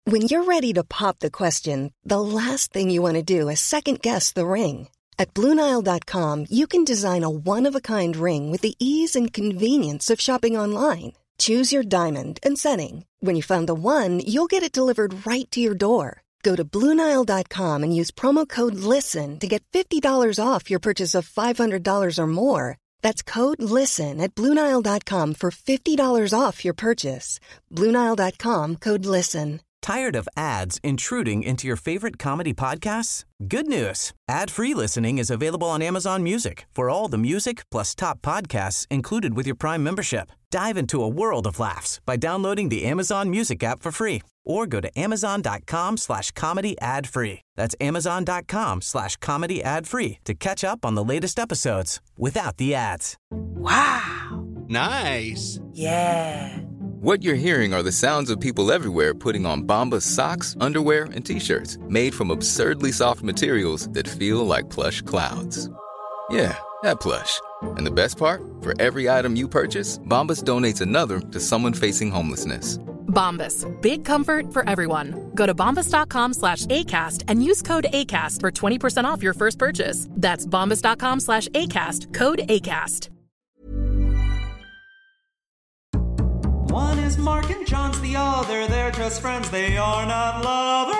When you're ready to pop the question, the last thing you want to do is second-guess the ring. At BlueNile.com, you can design a one-of-a-kind ring with the ease and convenience of shopping online. Choose your diamond and setting. When you find the one, you'll get it delivered right to your door. Go to BlueNile.com and use promo code LISTEN to get $50 off your purchase of $500 or more. That's code LISTEN at BlueNile.com for $50 off your purchase. BlueNile.com, code LISTEN. Tired of ads intruding into your favorite comedy podcasts? Good news. Ad-free listening is available on Amazon Music for all the music plus top podcasts included with your Prime membership. Dive into a world of laughs by downloading the Amazon Music app for free or go to amazon.com/comedy ad-free. That's amazon.com/comedy ad-free to catch up on the latest episodes without the ads. Wow. Nice. Yeah. What you're hearing are the sounds of people everywhere putting on Bombas socks, underwear, and T-shirts made from absurdly soft materials that feel like plush clouds. Yeah, that plush. And the best part? For every item you purchase, Bombas donates another to someone facing homelessness. Bombas. Big comfort for everyone. Go to bombas.com/ACAST and use code ACAST for 20% off your first purchase. That's bombas.com/ACAST. Code ACAST. One is Mark and John's the other. They're just friends, they are not lovers.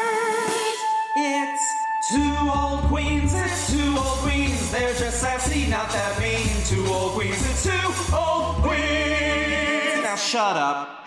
It's two old queens and two old queens. They're just sassy, not that mean. Two old queens and two old queens. Now shut up.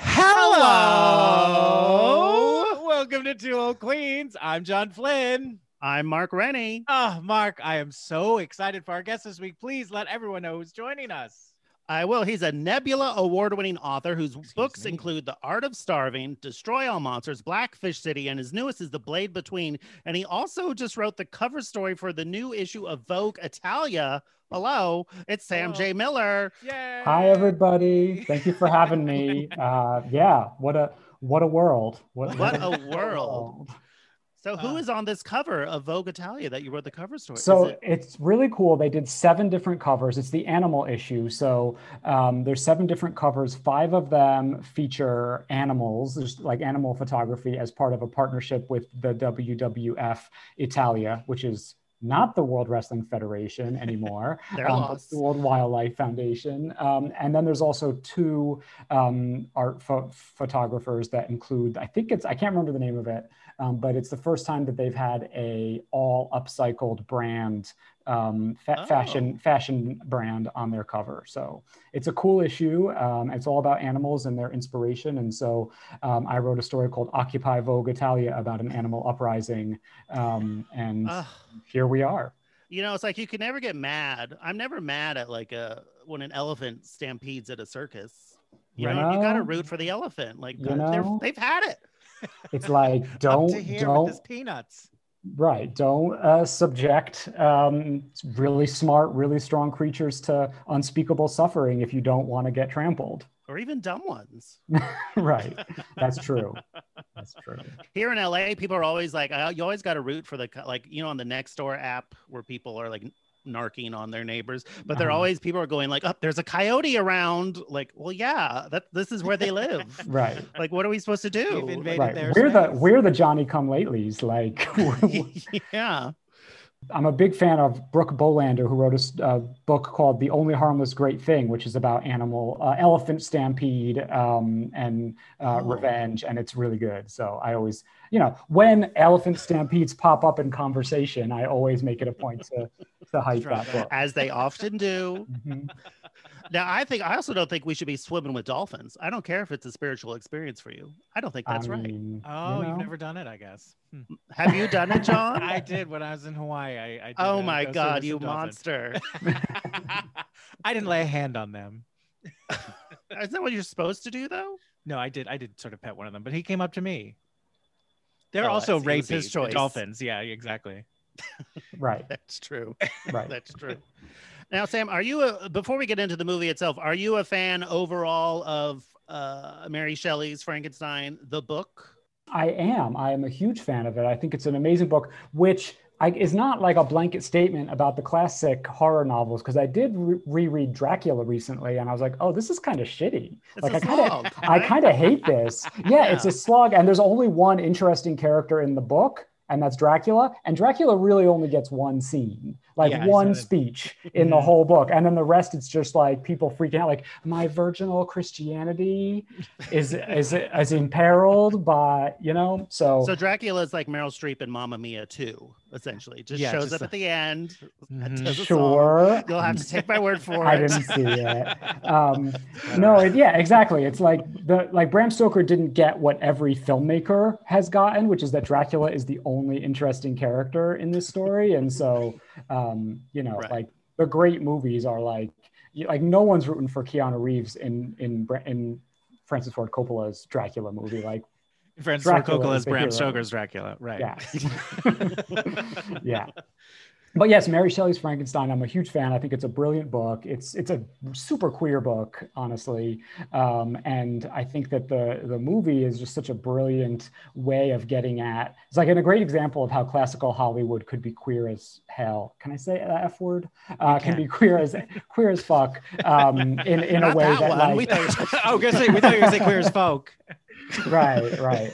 Hello! Welcome to Two Old Queens. I'm John Flynn. I'm Mark Rennie. Oh, Mark, I am so excited for our guest this week. Please let everyone know who's joining us. I will. He's a Nebula award-winning author whose books include The Art of Starving, Destroy All Monsters, Blackfish City, and his newest is The Blade Between. And he also just wrote the cover story for the new issue of Vogue Italia. Hello, it's Sam J. Miller. Yay! Hi, everybody. Thank you for having me. Yeah, what a world. What a world. So who is on this cover of Vogue Italia that you wrote the cover story? So it's really cool. They did 7 different covers. It's the animal issue. So there's 7 different covers. 5 of them feature animals. There's like animal photography as part of a partnership with the WWF Italia, which is not the World Wrestling Federation anymore, but the World Wildlife Foundation. And then there's also 2 art photographers that include, I can't remember the name of it, but it's the first time that they've had a all upcycled brand, fashion brand on their cover. So it's a cool issue. It's all about animals and their inspiration. And so I wrote a story called Occupy Vogue Italia about an animal uprising. And here we are. You know, it's like you can never get mad. I'm never mad at when an elephant stampedes at a circus. Right? You got to root for the elephant. Like they've had it. It's like don't with his peanuts. Right. Don't subject really smart, really strong creatures to unspeakable suffering if you don't want to get trampled. Or even dumb ones. Right. That's true. That's true. Here in LA, people are always like, you always got to root for on the Nextdoor app where people are like narking on their neighbors, but they're always, people are going like, there's a coyote around. Like, well, yeah, this is where they live. Right. Like, what are we supposed to do? You've invaded their we're the Johnny Come Latelys. Like, yeah. I'm a big fan of Brooke Bolander, who wrote a book called The Only Harmless Great Thing, which is about elephant stampede and revenge, and it's really good. So I always, when elephant stampedes pop up in conversation, I always make it a point to hype that book. As they often do. Mm-hmm. Now, I also don't think we should be swimming with dolphins. I don't care if it's a spiritual experience for you. I don't think that's right. You've never done it, I guess. Have you done it, John? I did when I was in Hawaii. I did, oh my God, you monster. I didn't lay a hand on them. Isn't that what you're supposed to do, though? No, I did sort of pet one of them, but he came up to me. They're also rapey dolphins. Yeah, exactly. Right. That's true. Right. That's true. Now, Sam, before we get into the movie itself, are you a fan overall of Mary Shelley's Frankenstein, the book? I am a huge fan of it. I think it's an amazing book, which is not like a blanket statement about the classic horror novels, because I did reread Dracula recently, and I was like, oh, this is kind of shitty. It's like a slog, I kind of hate this. Yeah, Yeah. it's a slog, and there's only one interesting character in the book, and that's Dracula. And Dracula really only gets one scene, like one speech in the whole book. And then the rest, it's just like people freaking out, like, my virginal Christianity is imperiled by, you know? So Dracula is like Meryl Streep in Mamma Mia 2, essentially. Just shows up at the end. Sure. You'll have to take my word for it. I didn't see it. Yeah, exactly. It's like Bram Stoker didn't get what every filmmaker has gotten, which is that Dracula is the only interesting character in this story. And so, like the great movies are like no one's rooting for Keanu Reeves in Francis Ford Coppola's Dracula movie. Like Francis Ford Coppola's Bram Stoker's Dracula, right? Yeah. Yeah. But yes, Mary Shelley's Frankenstein, I'm a huge fan. I think it's a brilliant book. It's a super queer book, honestly. And I think that the movie is just such a brilliant way of getting at, it's like a great example of how classical Hollywood could be queer as hell. Can I say the F word? Can be queer as fuck in a way that like... we thought you were going to say queer as folk. Right.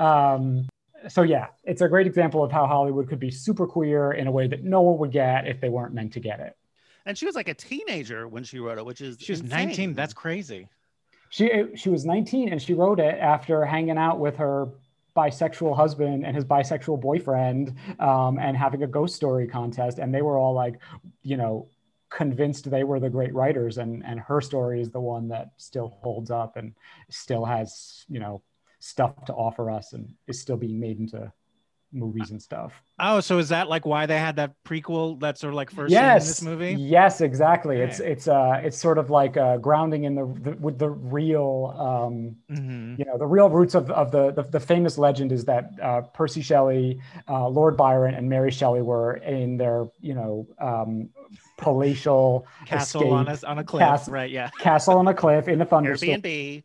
So yeah, it's a great example of how Hollywood could be super queer in a way that no one would get if they weren't meant to get it. And she was like a teenager when she wrote it, which is she was insane. 19. That's crazy. She was 19 and she wrote it after hanging out with her bisexual husband and his bisexual boyfriend and having a ghost story contest. And they were all like, convinced they were the great writers. And her story is the one that still holds up and still has, stuff to offer us and is still being made into movies and stuff. Oh, so is that like why they had that prequel that's sort of like first scene in this movie? Yes, exactly. Okay. It's sort of like grounding in with the real the real roots of the famous legend is that Percy Shelley, Lord Byron, and Mary Shelley were in their palatial castle on a cliff, right? Yeah, castle on a cliff in a thunderstorm. Airbnb,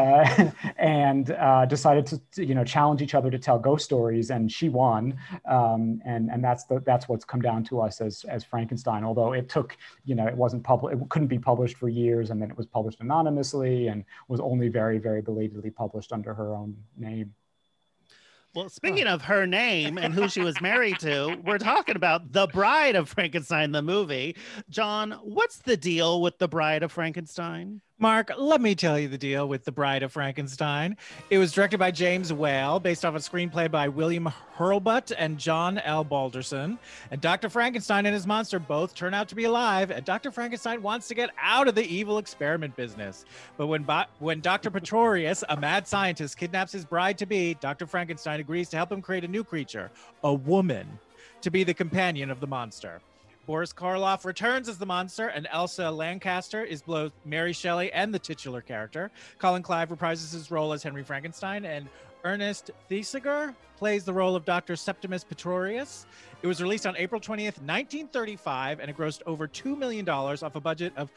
and decided to challenge each other to tell ghost stories, and she won. And that's what's come down to us as Frankenstein. Although it took, it wasn't published, it couldn't be published for years, and then it was published anonymously and was only very, very belatedly published under her own name. Well, speaking of her name and who she was married to, we're talking about The Bride of Frankenstein, the movie. John, what's the deal with The Bride of Frankenstein? Mark, let me tell you the deal with The Bride of Frankenstein. It was directed by James Whale, based off a screenplay by William Hurlbut and John L. Balderson. And Dr. Frankenstein and his monster both turn out to be alive, and Dr. Frankenstein wants to get out of the evil experiment business. But when Dr. Pretorius, a mad scientist, kidnaps his bride-to-be, Dr. Frankenstein agrees to help him create a new creature, a woman, to be the companion of the monster. Boris Karloff returns as the monster, and Elsa Lancaster is both Mary Shelley and the titular character. Colin Clive reprises his role as Henry Frankenstein, and Ernest Thesiger plays the role of Dr. Septimus Pretorius. It was released on April 20th, 1935, and it grossed over $2 million off a budget of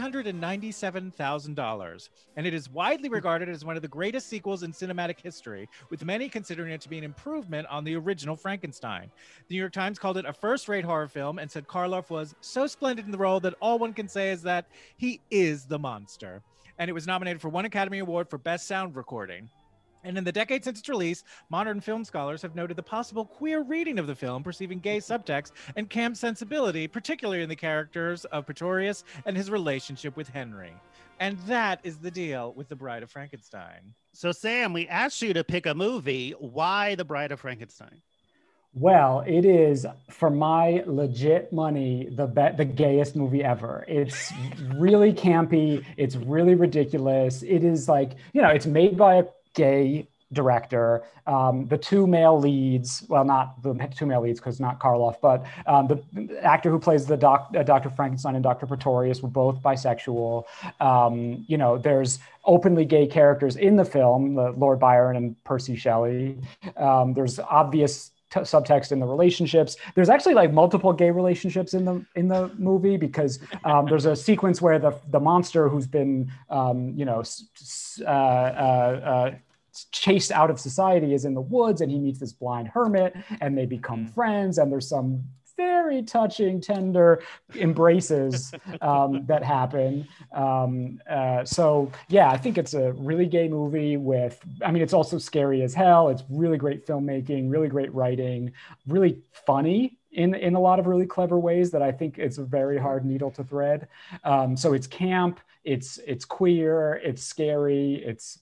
$397,000. And it is widely regarded as one of the greatest sequels in cinematic history, with many considering it to be an improvement on the original Frankenstein. The New York Times called it a first-rate horror film and said Karloff was so splendid in the role that all one can say is that he is the monster. And it was nominated for one Academy Award for Best Sound Recording. And in the decade since its release, modern film scholars have noted the possible queer reading of the film, perceiving gay subtext and camp sensibility, particularly in the characters of Pretorius and his relationship with Henry. And that is the deal with The Bride of Frankenstein. So, Sam, we asked you to pick a movie. Why The Bride of Frankenstein? Well, it is, for my legit money, the gayest movie ever. It's really campy. It's really ridiculous. It is like, it's made by a gay director. The two male leads, well, not the two male leads because not Karloff, but the actor who plays the Dr. Frankenstein and Dr. Pretorius were both bisexual. There's openly gay characters in the film, the Lord Byron and Percy Shelley. There's obvious subtext in the relationships. There's actually like multiple gay relationships in the movie because there's a sequence where the monster who's been chased out of society is in the woods, and he meets this blind hermit, and they become friends, and there's some very touching, tender embraces that happen. So yeah, I think it's a really gay movie it's also scary as hell. It's really great filmmaking, really great writing, really funny in a lot of really clever ways that I think it's a very hard needle to thread. So it's camp, it's queer, it's scary, it's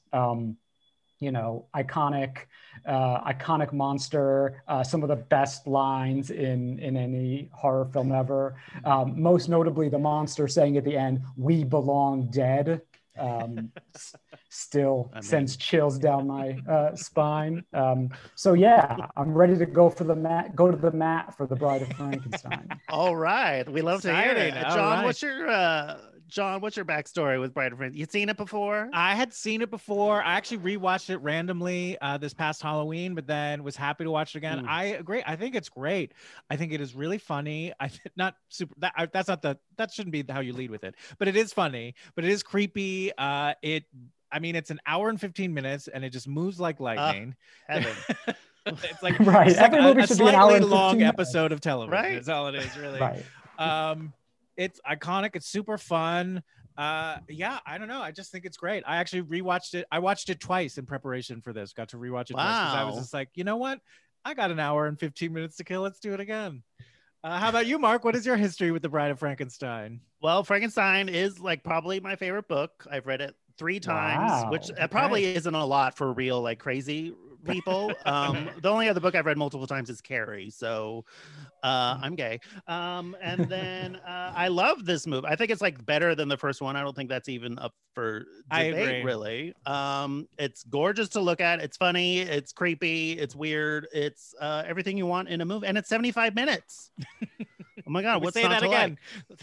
iconic monster, some of the best lines in any horror film ever. Most notably, the monster saying at the end, "We belong dead," still sends chills down my spine. So yeah, I'm ready to go to the mat for The Bride of Frankenstein. All right, we love to hear it. John, Right. what's your backstory with Bride of Frankenstein? You'd seen it before? I had seen it before. I actually rewatched it randomly this past Halloween, but then was happy to watch it again. I agree. I think it's great. I think it is really funny. Not super. That shouldn't be how you lead with it, but it is funny. But it is creepy. It's an hour and 15 minutes, and it just moves like lightning. Heaven. It's like right. Every movie a should be an hour slightly and 15 long minutes. episode of television. Right. That's all it is, really. Right. It's iconic. It's super fun. I don't know. I just think it's great. I actually rewatched it. I watched it twice in preparation for this. Got to rewatch it twice because I was just like, you know what? I got an hour and 15 minutes to kill. Let's do it again. How about you, Mark? What is your history with The Bride of Frankenstein? Well, Frankenstein is probably my favorite book. I've read it 3 times, which probably isn't a lot for real crazy people. The only other book I've read multiple times is Carrie, so I'm gay. And then I love this movie. I think it's better than the first one. I don't think that's even up for debate, really. It's gorgeous to look at. It's funny. It's creepy. It's weird. It's everything you want in a movie, and it's 75 minutes. Oh my God, what's say not that to again?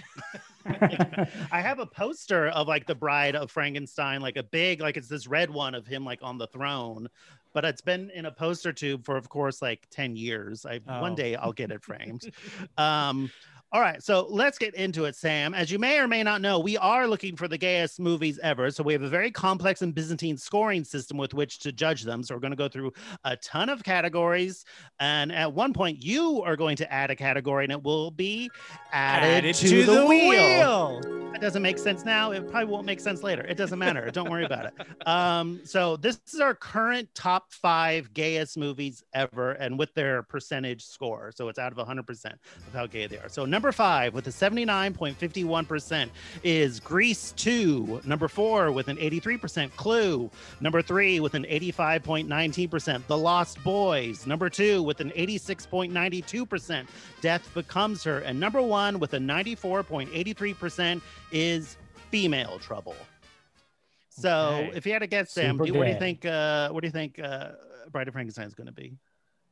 I have a poster of the Bride of Frankenstein, a big, it's this red one of him on the throne, but it's been in a poster tube for, of course, 10 years. One day I'll get it framed. All right, so let's get into it, Sam. As you may or may not know, we are looking for the gayest movies ever. So we have a very complex and Byzantine scoring system with which to judge them. So we're going to go through a ton of categories. And at one point, you are going to add a category, and it will be added to the wheel. That doesn't make sense now. It probably won't make sense later. It doesn't matter. Don't worry about it. So this is our current top 5 gayest movies ever, and with their percentage score. So it's out of 100% of how gay they are. So number 5 with a 79.51% is Grease 2. Number 4 with an 83%, Clue. Number 3 with an 85.19%, The Lost Boys. Number 2 with an 86.92%, Death Becomes Her. And number 1 with a 94.83% is Female Trouble. So if you had to guess, Sam, what do you think Bride of Frankenstein is going to be?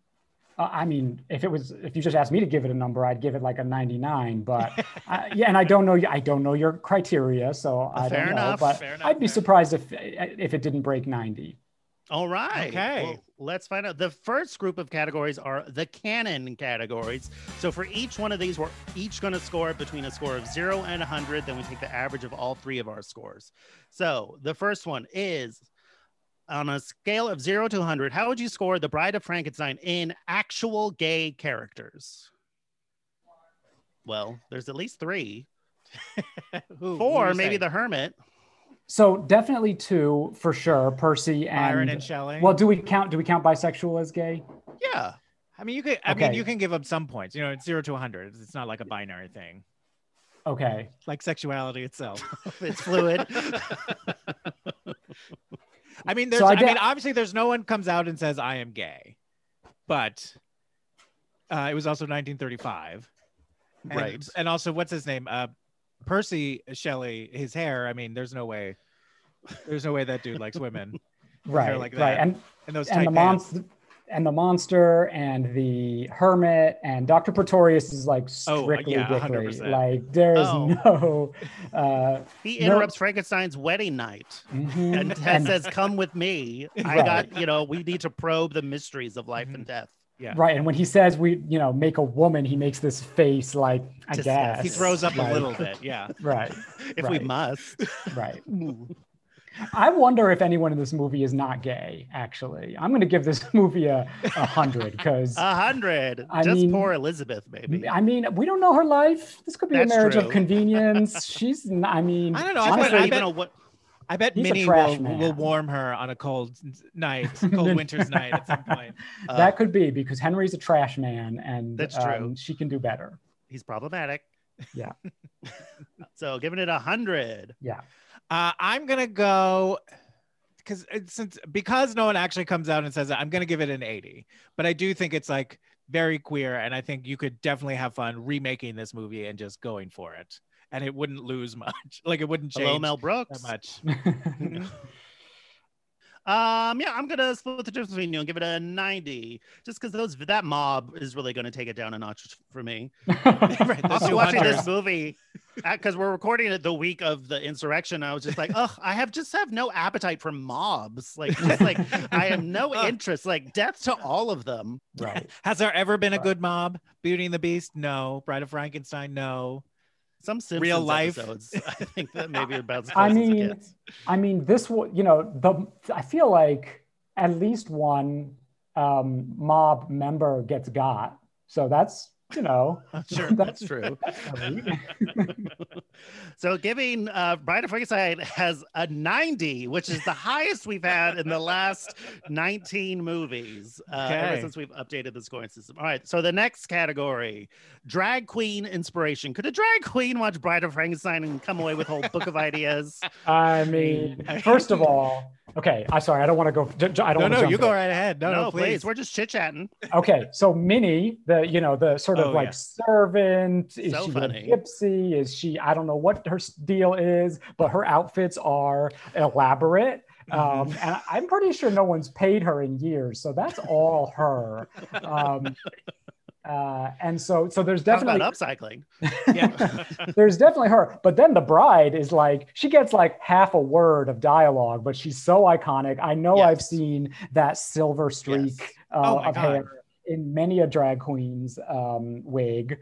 If you just asked me to give it a number, I'd give it a 99. But and I don't know your criteria, so I don't know. But I'd be surprised if it didn't break 90. All right. Okay. Well, let's find out. The first group of categories are the canon categories. So for each one of these, we're each going to score between a score of 0 and 100. Then we take the average of all 3 of our scores. So the first one is, on a scale of 0 to 100, how would you score The Bride of Frankenstein in actual gay characters? Well, there's at least 3. 4, maybe the Hermit. So definitely 2 for sure. Percy and Byron and Shelley. Well, do we count bisexual as gay? Yeah. I mean, you can give them some points. It's 0 to 100. It's not like a binary thing. Okay. Like sexuality itself. It's fluid. I mean, obviously there's no one comes out and says I am gay, but it was also 1935. Right. And also, what's his name? Percy Shelley, his hair. I mean, there's no way that dude likes women. Right. Like that. Right. And those and the monster. And the monster and the hermit and Dr. Pretorius is strictly dickly. 100%. There is no. He interrupts Frankenstein's wedding night and says, "Come with me. We need to probe the mysteries of life and death." Yeah. Right. And when he says we make a woman, he makes this face I guess. He throws up a little bit. Yeah. Right. If we must. Right. I wonder if anyone in this movie is not gay, actually. I'm going to give this movie a 100 because 100. I Just mean- poor Elizabeth, maybe. I mean, we don't know her life. This could be That's a marriage true. of convenience. She's, I mean, I don't know. honestly, I even bet- know what. I bet He's a Minnie trash will man. warm her on a cold winter's night at some point. that could be because Henry's a trash man and That's true. she can do better. He's problematic. Yeah. So giving it 100. Yeah. I'm gonna go because no one actually comes out and says it, I'm gonna give it an 80. But I do think it's like very queer, and I think you could definitely have fun remaking this movie and just going for it, and it wouldn't lose much. Like it wouldn't change Hello, Mel Brooks. that much. Yeah, I'm gonna split the difference between you and give it a 90, just because that mob is really gonna take it down a notch for me. Right, those Also two watching hunters. this movie because we're recording it the week of the insurrection. I was just like, I have no appetite for mobs. Like, just like I have no interest. Like, death to all of them. Right. Has there ever been a good mob? Beauty and the Beast? No. Bride of Frankenstein? No. Some Simpsons Real life. episodes. I think that maybe about as I close as it mean, gets. this I feel like at least one mob member gets got. So that's, Sure, that's true. So giving Bride of Frankenstein has a 90, which is the highest we've had in the last 19 movies ever Okay. since we've updated the scoring system. All right, so the next category, drag queen inspiration. Could a drag queen watch Bride of Frankenstein and come away with a whole book of ideas? I mean, first of all, okay, I'm sorry, I don't want to go. I don't. No, wanna jump you go in. right ahead. No, please. We're just chit-chatting. Okay, so Minnie, the sort of Oh, like yeah. servant, is So she funny. a gypsy? Is she? I don't know what her deal is, but her outfits are elaborate. Mm-hmm. And I'm pretty sure no one's paid her in years, so that's all her. And so there's Talk definitely about upcycling. Yeah. there's definitely her, but then the bride is like, she gets like half a word of dialogue, but she's so iconic. I know Yes. I've seen that silver streak Yes. Oh my of God. hair in many a drag queen's wig.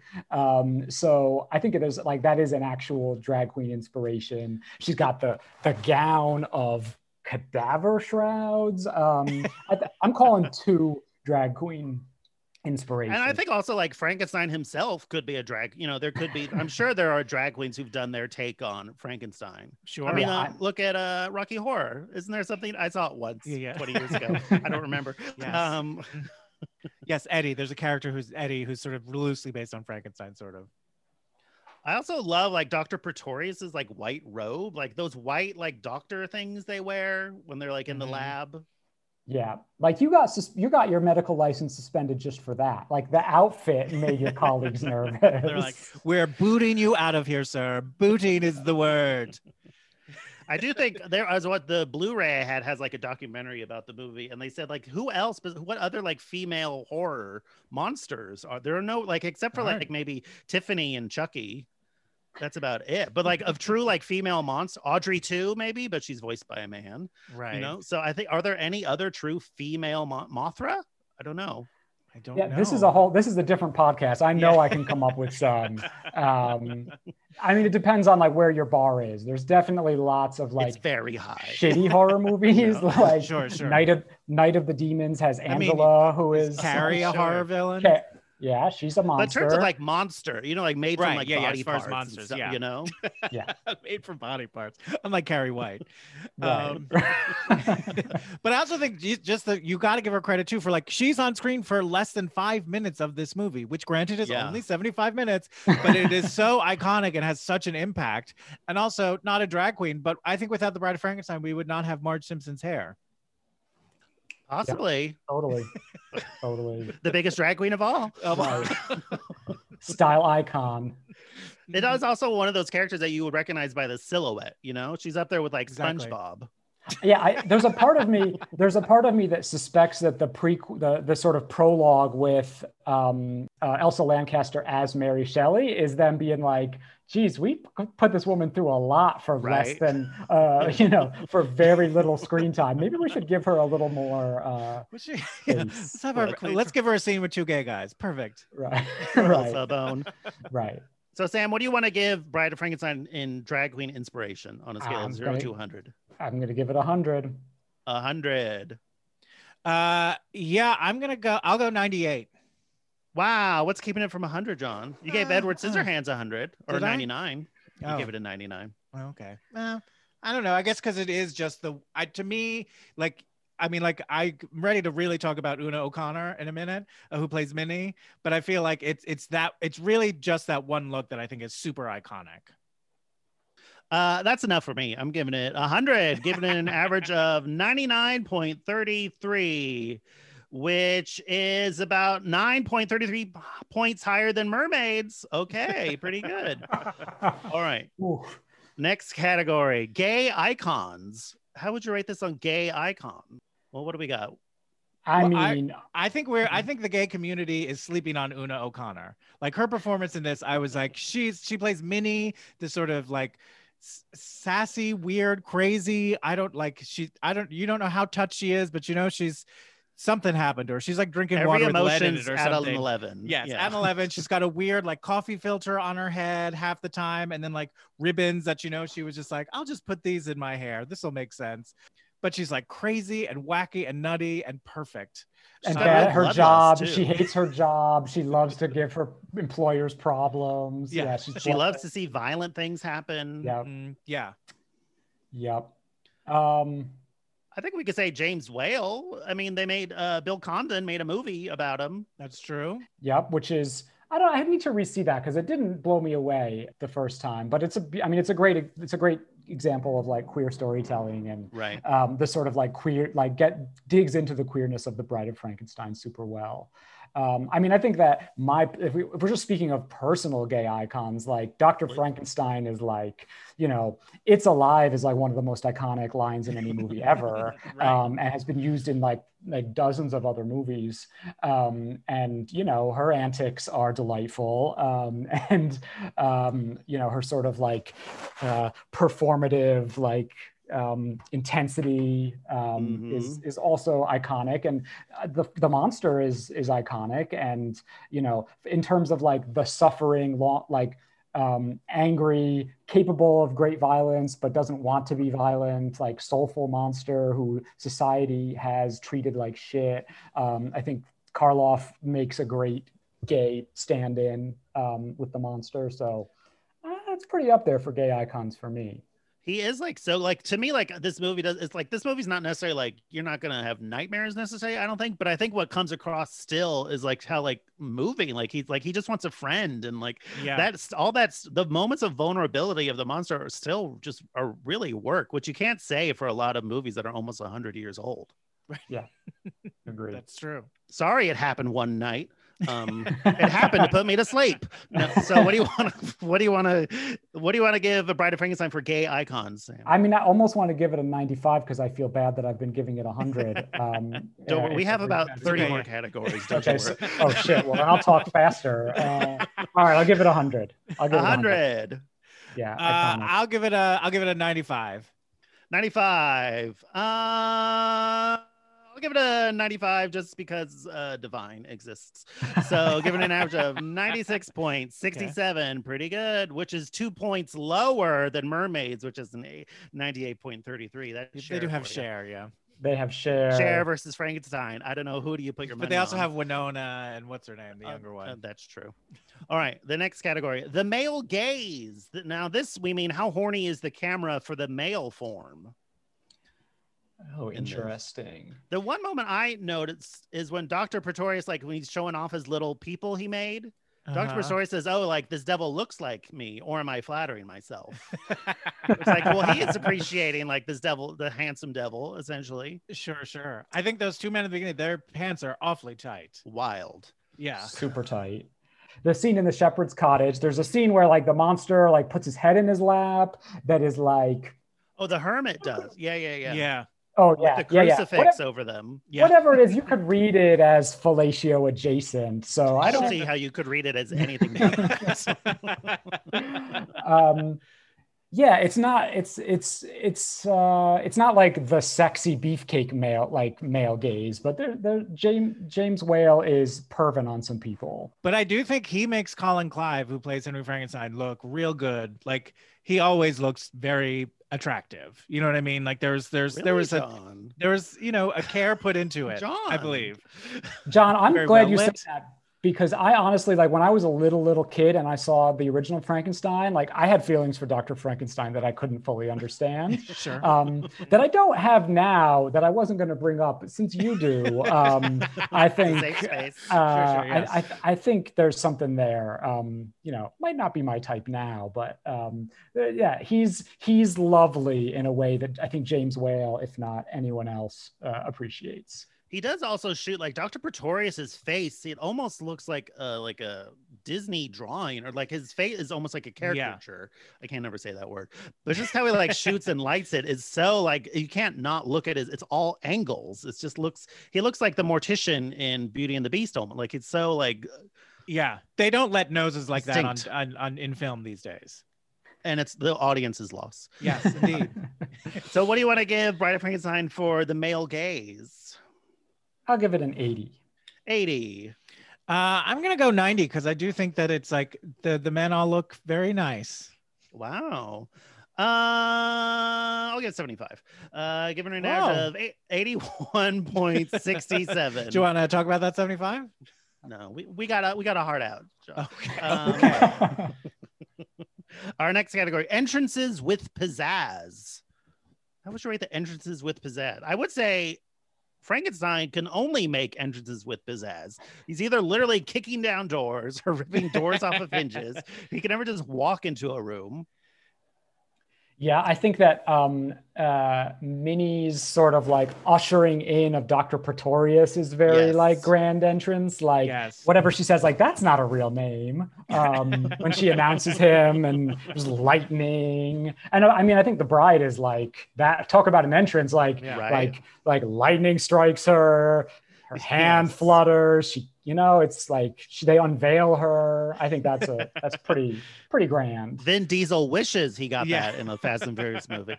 So I think it is like, that is an actual drag queen inspiration. She's got the gown of cadaver shrouds. I'm calling 2 drag queen inspiration. And I think also like Frankenstein himself could be a drag. There could be. I'm sure there are drag queens who've done their take on Frankenstein. Sure. I mean, Yeah. look at Rocky Horror. Isn't there something I saw it once, Yeah. 20 years ago? I don't remember. Yes. Yes, Eddie. There's a character who's Eddie, who's sort of loosely based on Frankenstein, sort of. I also love like Dr. Pretorius's like white robe, like those white like doctor things they wear when they're like in the Mhm. lab. Yeah, like you got your medical license suspended just for that. Like the outfit made your colleagues nervous. They're like, we're booting you out of here, sir. Booting is the word. I do think there is what the Blu-ray I had has like a documentary about the movie, and they said like who else, but what other like female horror monsters are there? Are no like except for like maybe Tiffany and Chucky. That's about it. But like of true like female monster, Audrey too maybe, but she's voiced by a man. Right. So I think are there any other true female Mothra? I don't know. I don't Yeah, know. this is a different podcast. I know I can come up with some. I mean, it depends on like where your bar is. There's definitely lots of like It's very high. shitty horror movies. Like Sure. Night of the Demons has I mean, Angela, who is Carrie a Sure. horror villain? Okay, yeah, she's a But in monster. terms of like monster, like made from Right, like yeah, body as far as parts, monsters, and stuff, yeah. you know. Yeah. Made from body parts, unlike Carrie White. Right. But I also think just that you got to give her credit too for like she's on screen for less than 5 minutes of this movie, which granted is Yeah. only 75 minutes, but it is so iconic and has such an impact. And also not a drag queen, but I think without the Bride of Frankenstein, we would not have Marge Simpson's hair. Possibly Totally. the biggest drag queen of all. Right. Style icon. It is also one of those characters that you would recognize by the silhouette. She's up there with like Exactly. SpongeBob. Yeah, there's a part of me that suspects that the sort of prologue with Elsa Lancaster as Mary Shelley is them being like, geez, we put this woman through a lot for less Right. than for very little screen time. Maybe we should give her a little more space. Let's give her a scene with 2 gay guys. Perfect. Right. Elsa Right. Bone. Right. So Sam, what do you want to give Bride of Frankenstein in drag queen inspiration on a scale I'm of 0 gonna- to 100? I'm going to give it 100. 100. Yeah, I'll go 98. Wow, what's keeping it from 100, John? You gave Edward Scissorhands 100 or Did I? 99. You gave it a 99. Okay. I don't know. I guess because it is just to me, like, I mean, like, I'm ready to really talk about Una O'Connor in a minute, who plays Minnie. But I feel like it's really just that one look that I think is super iconic. That's enough for me. I'm giving it 100, giving it an average of 99.33, which is about 9.33 points higher than Mermaids. Okay, pretty good. All right. Ooh. Next category, gay icons. How would you rate this on gay icon? Well, what do we got? I think the gay community is sleeping on Una O'Connor. Like, her performance in this, I was like, she plays Minnie, this sort of like sassy, weird, crazy. You don't know how touched she is, but you know, something happened to her. She's like drinking water with lead in it or at something. 11. Yes, at 11. She's got a weird like coffee filter on her head half the time, and then like ribbons that, you know, she was just like, I'll just put these in my hair. This will make sense. But she's like crazy and wacky and nutty and perfect. And bad at her job. She hates her job. She loves to give her employers problems. Yeah, she loves to see violent things happen. Yep. I think we could say James Whale. I mean, they made Bill Condon made a movie about him. That's true. Yep, which is I need to re-see that because it didn't blow me away the first time. But it's a great example of like queer storytelling and right. The sort of like queer, like digs into the queerness of the Bride of Frankenstein super well. I mean, I think that if we're just speaking of personal gay icons, like Dr. Frankenstein is like, you know, It's Alive is like one of the most iconic lines in any movie ever, right. And has been used in like dozens of other movies. And, you know, her antics are delightful. And you know, her sort of like performative, like, intensity is also iconic, and the monster is iconic, and you know, in terms of like the suffering, angry, capable of great violence but doesn't want to be violent, like soulful monster who society has treated like shit. I think Karloff makes a great gay stand-in with the monster, so it's pretty up there for gay icons for me. He is like, so like, to me, like this movie it's like, this movie's not necessarily like, you're not going to have nightmares necessarily, I don't think, but I think what comes across still is like how like moving, like he just wants a friend. And like, that's the moments of vulnerability of the monster are still just are really work, which you can't say for a lot of movies that are almost 100 years old. Yeah. Agree. That's true. Sorry, it happened one night. It happened to put me to sleep. No, so what do you want to give A Bride of Frankenstein for gay icons, Sam? I mean, I almost want to give it a 95 because I feel bad that I've been giving it 100. We have about 30 more categories. Okay. Oh shit. Well, then I'll talk faster. All right, I'll give it 100. I'll give it 100. Yeah. I'll give it a 95. 95. I'll give it a 95 just because Divine exists. So giving an average of 96.67, okay. Pretty good, which is 2 points lower than Mermaids, which is an 98.33. They do have Cher, yeah. They have Cher. Cher versus Frankenstein. I don't know, who do you put your money on? But they also have Winona and what's her name, the younger one. That's true. All right, the next category, the male gaze. Now this, we mean how horny is the camera for the male form? Oh, interesting. The one moment I noticed is when Dr. Pretorius, like when he's showing off his little people he made, Dr. Pretorius says, oh, like this devil looks like me, or am I flattering myself? It's like, well, he is appreciating like this devil, the handsome devil, essentially. Sure. I think those two men at the beginning, their pants are awfully tight. Wild. Yeah. Super tight. The scene in the shepherd's cottage, there's a scene where like the monster like puts his head in his lap that is like... Oh, the hermit does. Yeah. Oh, yeah. With the crucifix over them. Yeah. Whatever it is, you could read it as fellatio adjacent. So I don't see how you could read it as anything. Yeah, it's not like the sexy beefcake male gaze, but James Whale is perving on some people. But I do think he makes Colin Clive, who plays Henry Frankenstein, look real good. Like he always looks very attractive. You know what I mean? Like there was Really, John? a care put into it. John. I believe. John, I'm Very glad well you lit. said that, because I honestly, like, when I was a little kid and I saw the original Frankenstein, like, I had feelings for Dr. Frankenstein that I couldn't fully understand. Sure. That I don't have now, that I wasn't going to bring up, but since you do, I think Safe space. yes. I think there's something there. Might not be my type now, but yeah, he's lovely in a way that I think James Whale, if not anyone else, appreciates. He does also shoot, like, Dr. Pretorius's face. It almost looks like a Disney drawing, or like his face is almost like a caricature. I can't never say that word, but just how he like shoots and lights it is so, like, you can't not look at it. It's all angles. It just he looks like the mortician in Beauty and the Beast. Almost like it's so like, Yeah, they don't let noses like Distinct. that on in film these days. and it's the audience's loss. Yes, indeed. So what do you want to give Bride of Frankenstein for the male gaze? I'll give it an 80. 80. I'm gonna go 90 because I do think that it's like the men all look very nice. Wow. I'll get 75. Giving her an average of 81.67. Do you want to talk about that 75? No, we got a heart out. John. Okay. Our next category: entrances with pizzazz. How would you rate the entrances with pizzazz? I would say Frankenstein can only make entrances with pizzazz. He's either literally kicking down doors or ripping doors off of hinges. He can never just walk into a room. Yeah, I think that Minnie's sort of like ushering in of Dr. Pretorius is very Yes. like grand entrance. Like Yes. whatever she says, like that's not a real name. When she announces him and there's lightning. And I mean, I think the bride is like that. Talk about an entrance, like Right. like lightning strikes her hand flutters. She, it's like they unveil her. I think that's pretty grand. Vin Diesel wishes he got Yeah. that in a Fast and Furious movie.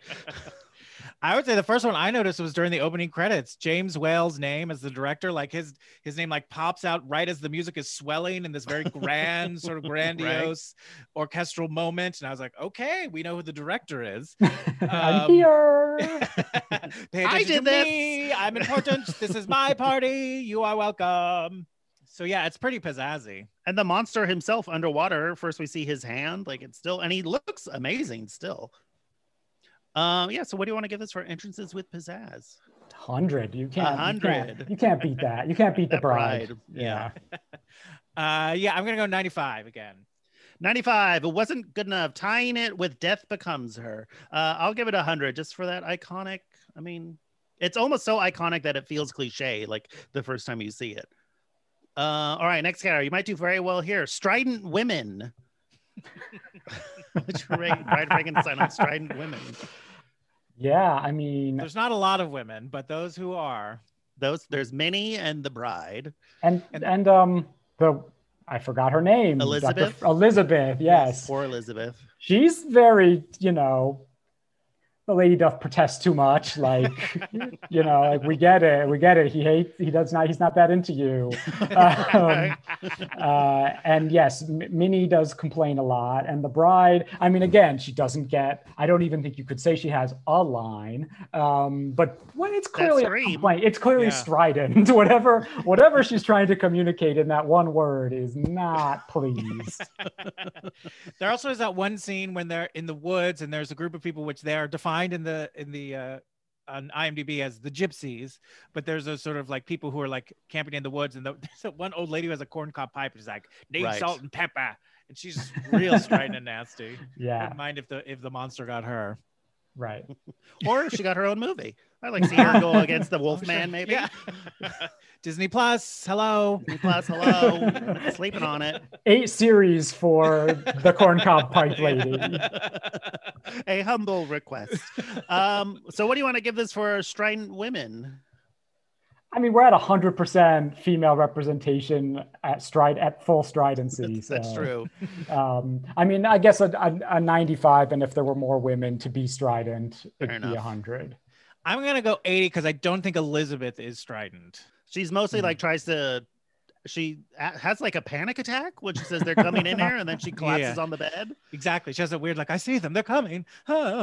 I would say the first one I noticed was during the opening credits. James Whale's name as the director, like his name like pops out right as the music is swelling in this very grand, sort of grandiose orchestral moment. And I was like, okay, we know who the director is. I'm here. Pay I attention did to this. me. I'm important. This is my party. You are welcome. So yeah, it's pretty pizzazzy. And the monster himself underwater. First we see his hand, like it's still, and he looks amazing still. Yeah. So what do you want to give this for entrances with pizzazz? 100. You can't. 100. You can't beat that. You can't beat the That bride. bride. Yeah. Yeah, I'm gonna go 95 again. 95. It wasn't good enough. Tying it with Death Becomes Her. I'll give it 100 just for that iconic. I mean, it's almost so iconic that it feels cliche, like the first time you see it. All right, next category. You might do very well here. Strident women. Would you rate Bride of Frankenstein on strident women? Yeah. I mean, There's not a lot of women, but those who are. There's Minnie and the bride. and I forgot her name. Elizabeth? Elizabeth. Yes. Poor Elizabeth. She's very, the lady doth protest too much. Like, like we get it. He's not that into you. And yes, Minnie does complain a lot. And the bride, I mean, again, she doesn't get, I don't even think you could say she has a line. But when it's clearly a scream. complaint, it's clearly strident. Whatever she's trying to communicate in that one word is not pleased. There also is that one scene when they're in the woods and there's a group of people which they are defined in the on IMDb as the gypsies, but there's a sort of like people who are like camping in the woods, and there's one old lady who has a corncob pipe. She's like, need Right. salt and pepper, and she's just real strident and nasty. Yeah. Wouldn't mind if the monster got her. Right. Or if she got her own movie. I'd like to see her go against the Wolfman, maybe. Yeah. Disney Plus, hello. Plus, hello. Sleeping on it. 8 series for the corncob pipe lady. A humble request. So what do you want to give this for strident women? I mean, we're at 100% female representation at full stridency. So, That's true. I mean, I guess a 95, and if there were more women to be strident, Fair it'd be enough. 100. I'm gonna go 80 because I don't think Elizabeth is strident. She's mostly like she has like a panic attack when she says they're coming in here, and then she collapses Yeah. on the bed. Exactly. She has a weird like, I see them, they're coming. Huh.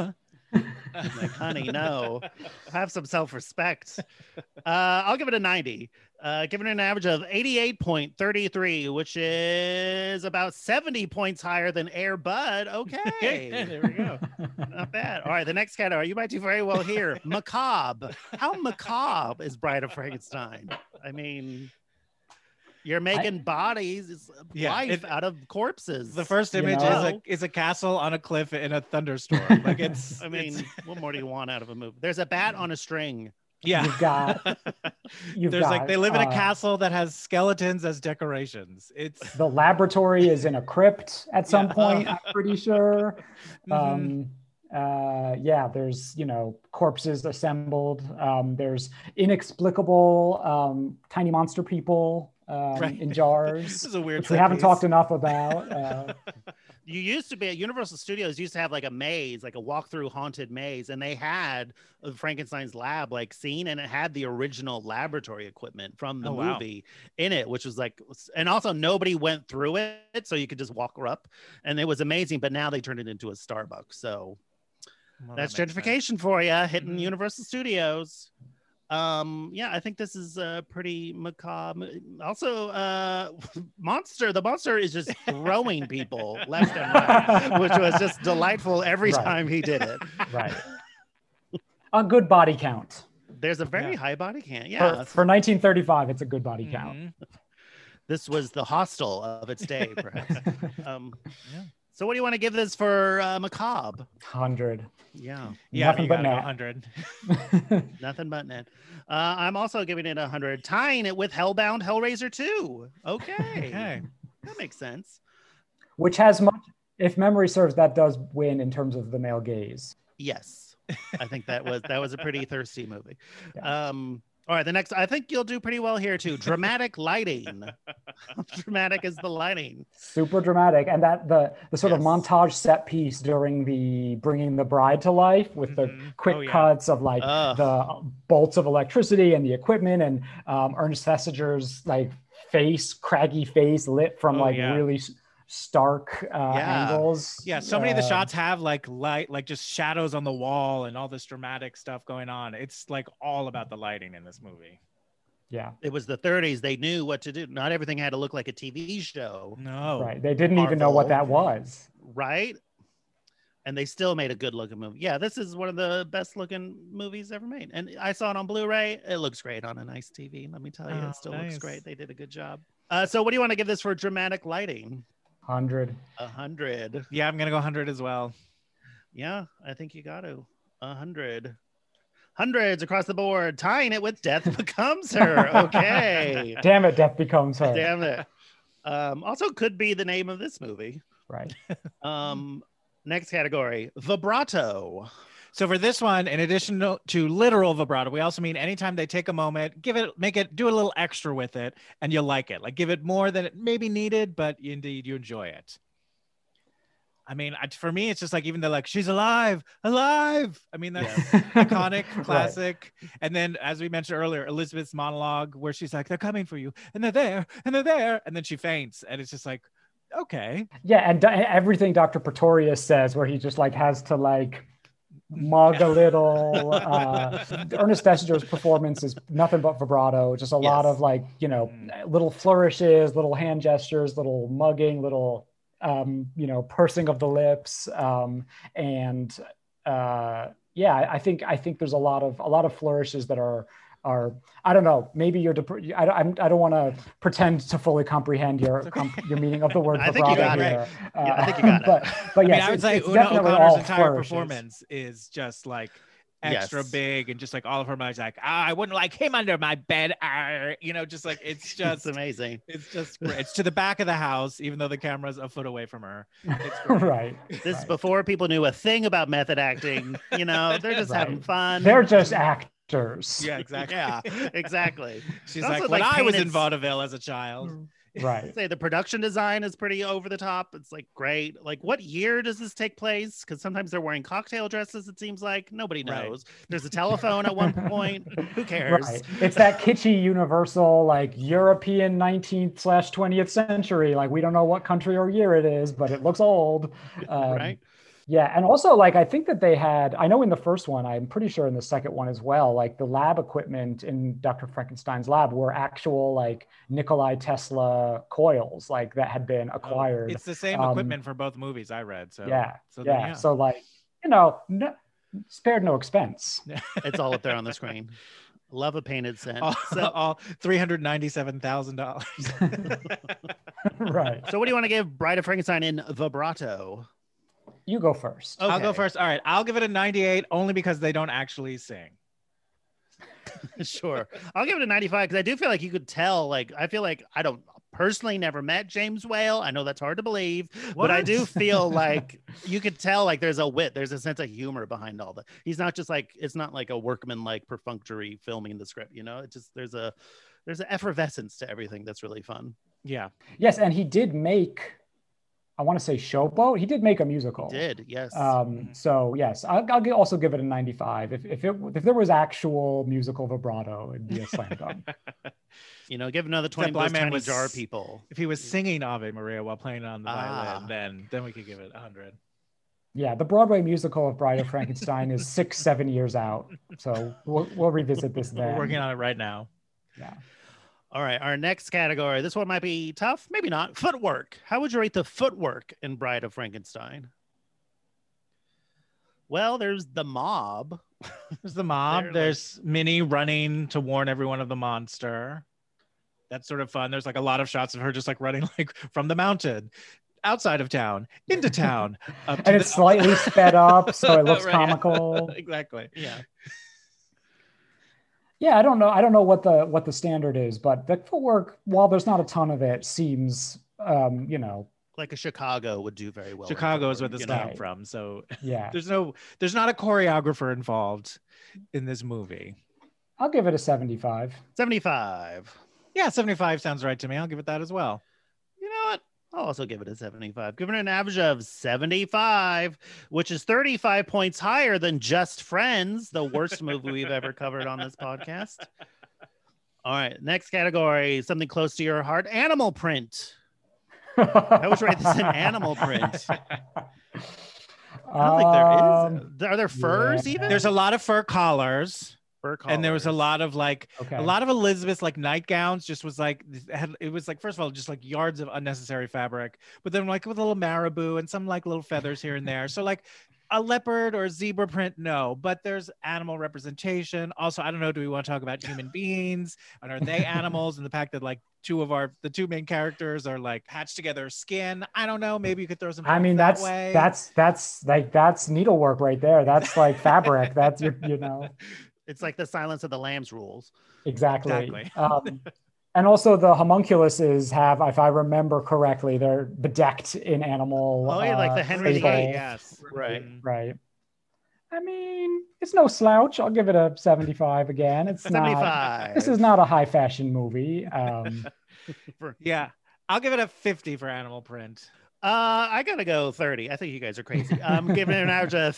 Like, honey, no, have some self-respect. I'll give it a 90. Giving it an average of 88.33, which is about 70 points higher than Air Bud. Okay. There we go. Not bad. All right, the next category. You might do very well here. Macabre. How macabre is Bride of Frankenstein? I mean, you're making bodies, life out of corpses. The first image is a castle on a cliff in a thunderstorm. Like it's. I mean, what more do you want out of a movie? There's a bat on a string. Yeah. You've got, they live in a castle that has skeletons as decorations. It's the laboratory is in a crypt at some point, I'm pretty sure. There's, corpses assembled. There's inexplicable tiny monster people in jars. This is a weird which we haven't talked enough about. You used to be at Universal Studios, used to have like a maze, like a walk-through haunted maze, and they had Frankenstein's lab like scene, and it had the original laboratory equipment from the movie in it, which was like, and also nobody went through it, so you could just walk up, and it was amazing. But now they turned it into a Starbucks, so that's gentrification for you, hitting Universal Studios. I think this is pretty macabre. Also, the monster is just throwing people left and right, which was just delightful every time he did it. Right. A good body count. There's a very high body count. Yeah. For 1935, it's a good body count. This was the Hostel of its day, perhaps. So what do you want to give this for macabre? 100. Yeah. Nothing but net. 100. Nothing but net. I'm also giving it 100, tying it with Hellbound Hellraiser 2. Okay. That makes sense. Which has much, if memory serves, that does win in terms of the male gaze. Yes. I think that was a pretty thirsty movie. Yeah. All right, the next, I think you'll do pretty well here too. Dramatic lighting. How dramatic is the lighting? Super dramatic. And that the sort of montage set piece during the bringing the bride to life with the quick cuts of like the bolts of electricity and the equipment, and Ernest Thesiger's like craggy face lit from really stark angles. Yeah, so many of the shots have like light, like just shadows on the wall and all this dramatic stuff going on. It's like all about the lighting in this movie. Yeah, it was the 30s. They knew what to do. Not everything had to look like a TV show. No, right? They didn't even know what that was. Right, and they still made a good looking movie. Yeah, this is one of the best looking movies ever made. And I saw it on Blu-ray. It looks great on a nice TV. Let me tell you, it still looks great. They did a good job. So what do you want to give this for dramatic lighting? 100. 100. Yeah, I'm gonna go 100 as well. Yeah, I think you got to 100. Hundreds across the board, tying it with Death Becomes Her. Okay. Damn it, Death Becomes Her. Damn it. Also could be the name of this movie. Right. Next category, vibrato. So for this one, in addition to literal vibrato, we also mean anytime they take a moment, do a little extra with it, and you'll like it. Like give it more than it maybe needed, but indeed you enjoy it. I mean, for me, it's just like even the like, she's alive. I mean, that's iconic, classic. Right. And then, as we mentioned earlier, Elizabeth's monologue where she's like, they're coming for you, and they're there, and they're there, and then she faints, and it's just like, okay. Yeah, and everything Dr. Pretorius says, where he just like has to like mug a little. Ernest Thesiger's performance is nothing but vibrato. Just a lot of like, little flourishes, little hand gestures, little mugging, little pursing of the lips, I think there's a lot of flourishes that are I don't know, maybe I don't want to pretend to fully comprehend your meaning of the word I think you got it. I think you got it. But yes, I would say Una O'Connor's entire performance is just like extra big, and just like all of her movies, like I wouldn't like him under my bed, just like it's just it's amazing. It's just great. It's to the back of the house, even though the camera's a foot away from her. It's great. Right. This is before people knew a thing about method acting. They're just having fun. They're just actors. Yeah, exactly. Yeah, exactly. She's like, when I was in vaudeville as a child. Right. Say the production design is pretty over the top. It's like great. Like, what year does this take place? Because sometimes they're wearing cocktail dresses. It seems like nobody knows. Right. There's a telephone at one point. Who cares? Right. It's that kitschy universal, like European 19th/20th century. Like we don't know what country or year it is, but it looks old. Right. Yeah, and also like I think that they had, I know in the first one, I'm pretty sure in the second one as well, like the lab equipment in Dr. Frankenstein's lab were actual like Nikolai Tesla coils like that had been acquired. It's the same equipment for both movies I read. So yeah. So like, you know, spared no expense. It's all up there on the screen. Love a painted cent. All $397,000. Right. So what do you want to give Bride of Frankenstein in vibrato? You go first. Okay. I'll go first. All right. I'll give it a 98 only because they don't actually sing. Sure. I'll give it a 95 because I do feel like you could tell, like, I feel like I don't personally never met James Whale. I know that's hard to believe, but I do feel like you could tell like there's a wit, there's a sense of humor behind all that. He's not just like, it's not like a workman like perfunctory filming the script, you know, it just there's an effervescence to everything that's really fun. Yeah. Yes, and he did make, I want to say Showboat. He did make a musical. He did, yes. So yes, I'll also give it a 95. If there was actual musical vibrato, it'd be a slam dunk. You know, give another 20 Blind Man Tiny Jar people. If he was singing Ave Maria while playing on the violin, then we could give it 100. Yeah, the Broadway musical of Bride of Frankenstein is 6-7 years out. So we'll revisit this then. We're working on it right now. Yeah. All right, our next category. This one might be tough, maybe not. Footwork. How would you rate the footwork in Bride of Frankenstein? Well, there's the mob. There's the mob. There's Minnie running to warn everyone of the monster. That's sort of fun. There's like a lot of shots of her just like running like from the mountain, outside of town, into town. And it's slightly sped up, so it looks Right. comical. Exactly. Yeah. Yeah, I don't know what the standard is, but the footwork, while there's not a ton of it, seems like a Chicago would do very well. Chicago is where this know? came from. So yeah. there's not a choreographer involved in this movie. I'll give it a 75. 75. Yeah, 75 sounds right to me. I'll give it that as well. You know what? I'll also give it a 75. Giving it an average of 75, which is 35 points higher than Just Friends, the worst movie we've ever covered on this podcast. All right, next category, something close to your heart, animal print. How would you rate this in animal print? I don't think there is. Are there furs even? There's a lot of fur collars. And there was a lot of like a lot of Elizabeth's like nightgowns just was like it was like, first of all, just like yards of unnecessary fabric, but then like with a little marabou and some like little feathers here and there. So like a leopard or zebra print, no, but there's animal representation. Also, I don't know, do we want to talk about human beings and are they animals, and the fact that like the two main characters are like hatched together skin? I don't know, maybe you could throw some. I mean, that's needlework right there. That's like fabric. That's It's like the Silence of the Lambs rules. Exactly. And also the homunculuses have, if I remember correctly, they're bedecked in animal. Oh yeah, like the Henry VIII. Yes. Right. Right. I mean, it's no slouch. I'll give it a 75 again. It's 75. This is not a high fashion movie. Yeah. I'll give it a 50 for animal print. I gotta go 30. I think you guys are crazy. I'm giving it an average of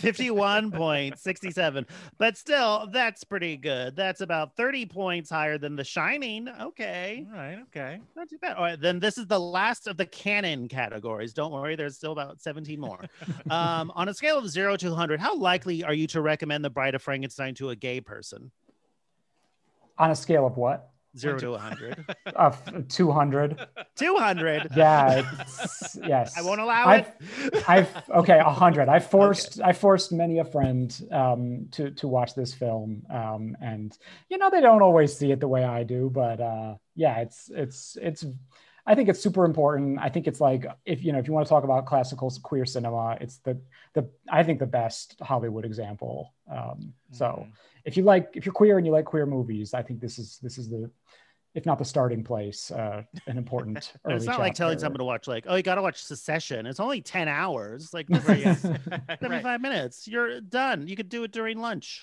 51.67, but still, that's pretty good. That's about 30 points higher than The Shining. Okay. All right. Okay. Not too bad. All right. Then this is the last of the canon categories. Don't worry. There's still about 17 more. On a scale of 0 to 100, how likely are you to recommend The Bride of Frankenstein to a gay person? On a scale of what? 0 to 100. 200. 200. Yeah. Yes. I won't allow it. Okay. 100. I forced many a friend to watch this film, and they don't always see it the way I do, but yeah, it's. I think it's super important. I think it's like if you want to talk about classical queer cinema, it's I think the best Hollywood example. So if you're queer and you like queer movies, I think this is the, if not the starting place, an important early it's not chapter. Like telling someone to watch like, oh, you got to watch Secession. It's only 10 hours, like 75 minutes. You're done. You could do it during lunch.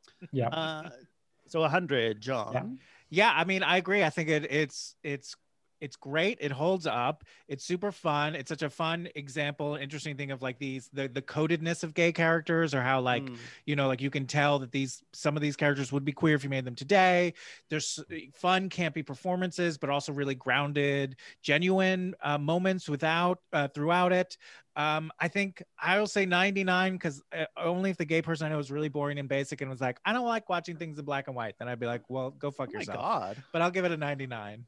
Yeah. So 100, John. Yeah. I mean, I agree. I think it's it's great. It holds up. It's super fun. It's such a fun example, interesting thing of like the codedness of gay characters, or how like, you know, like you can tell that some of these characters would be queer if you made them today. There's fun, campy performances, but also really grounded, genuine moments throughout it. I think I will say 99 because only if the gay person I know is really boring and basic and was like, I don't like watching things in black and white, then I'd be like, well, go fuck yourself. My God. But I'll give it a 99.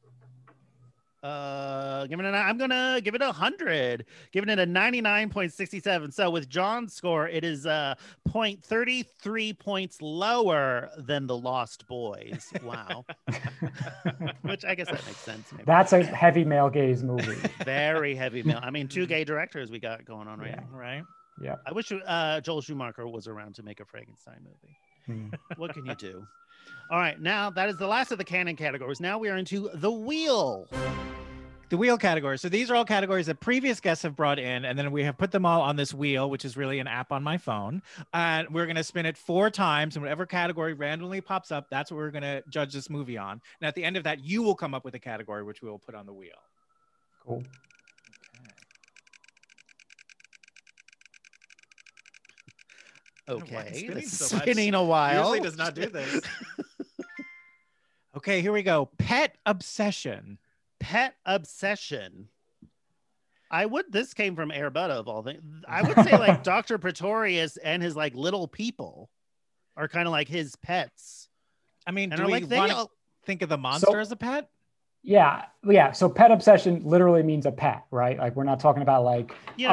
I'm gonna give it 100, giving it a 99.67. So with John's score, it is 0.33 points lower than The Lost Boys. Wow. Which I guess that makes sense. Maybe. That's a heavy male gaze movie. Very heavy male. I mean, 2 gay directors we got going on right now. Right. Yeah. I wish Joel Schumacher was around to make a Frankenstein movie. What can you do? All right, now that is the last of the canon categories. Now we are into the wheel. The wheel category. So these are all categories that previous guests have brought in, and then we have put them all on this wheel, which is really an app on my phone. And we're going to spin it 4 times, and whatever category randomly pops up, that's what we're going to judge this movie on. And at the end of that, you will come up with a category, which we will put on the wheel. Cool. Okay. Spinning, so spinning a while. Usually does not do this. Okay, here we go. Pet obsession. Pet obsession. This came from Air Bud of all things. I would say like Dr. Pretorius and his like little people are kind of like his pets. I mean, and do we like, want to think of the monster as a pet? Yeah. So pet obsession literally means a pet, right? Like we're not talking about like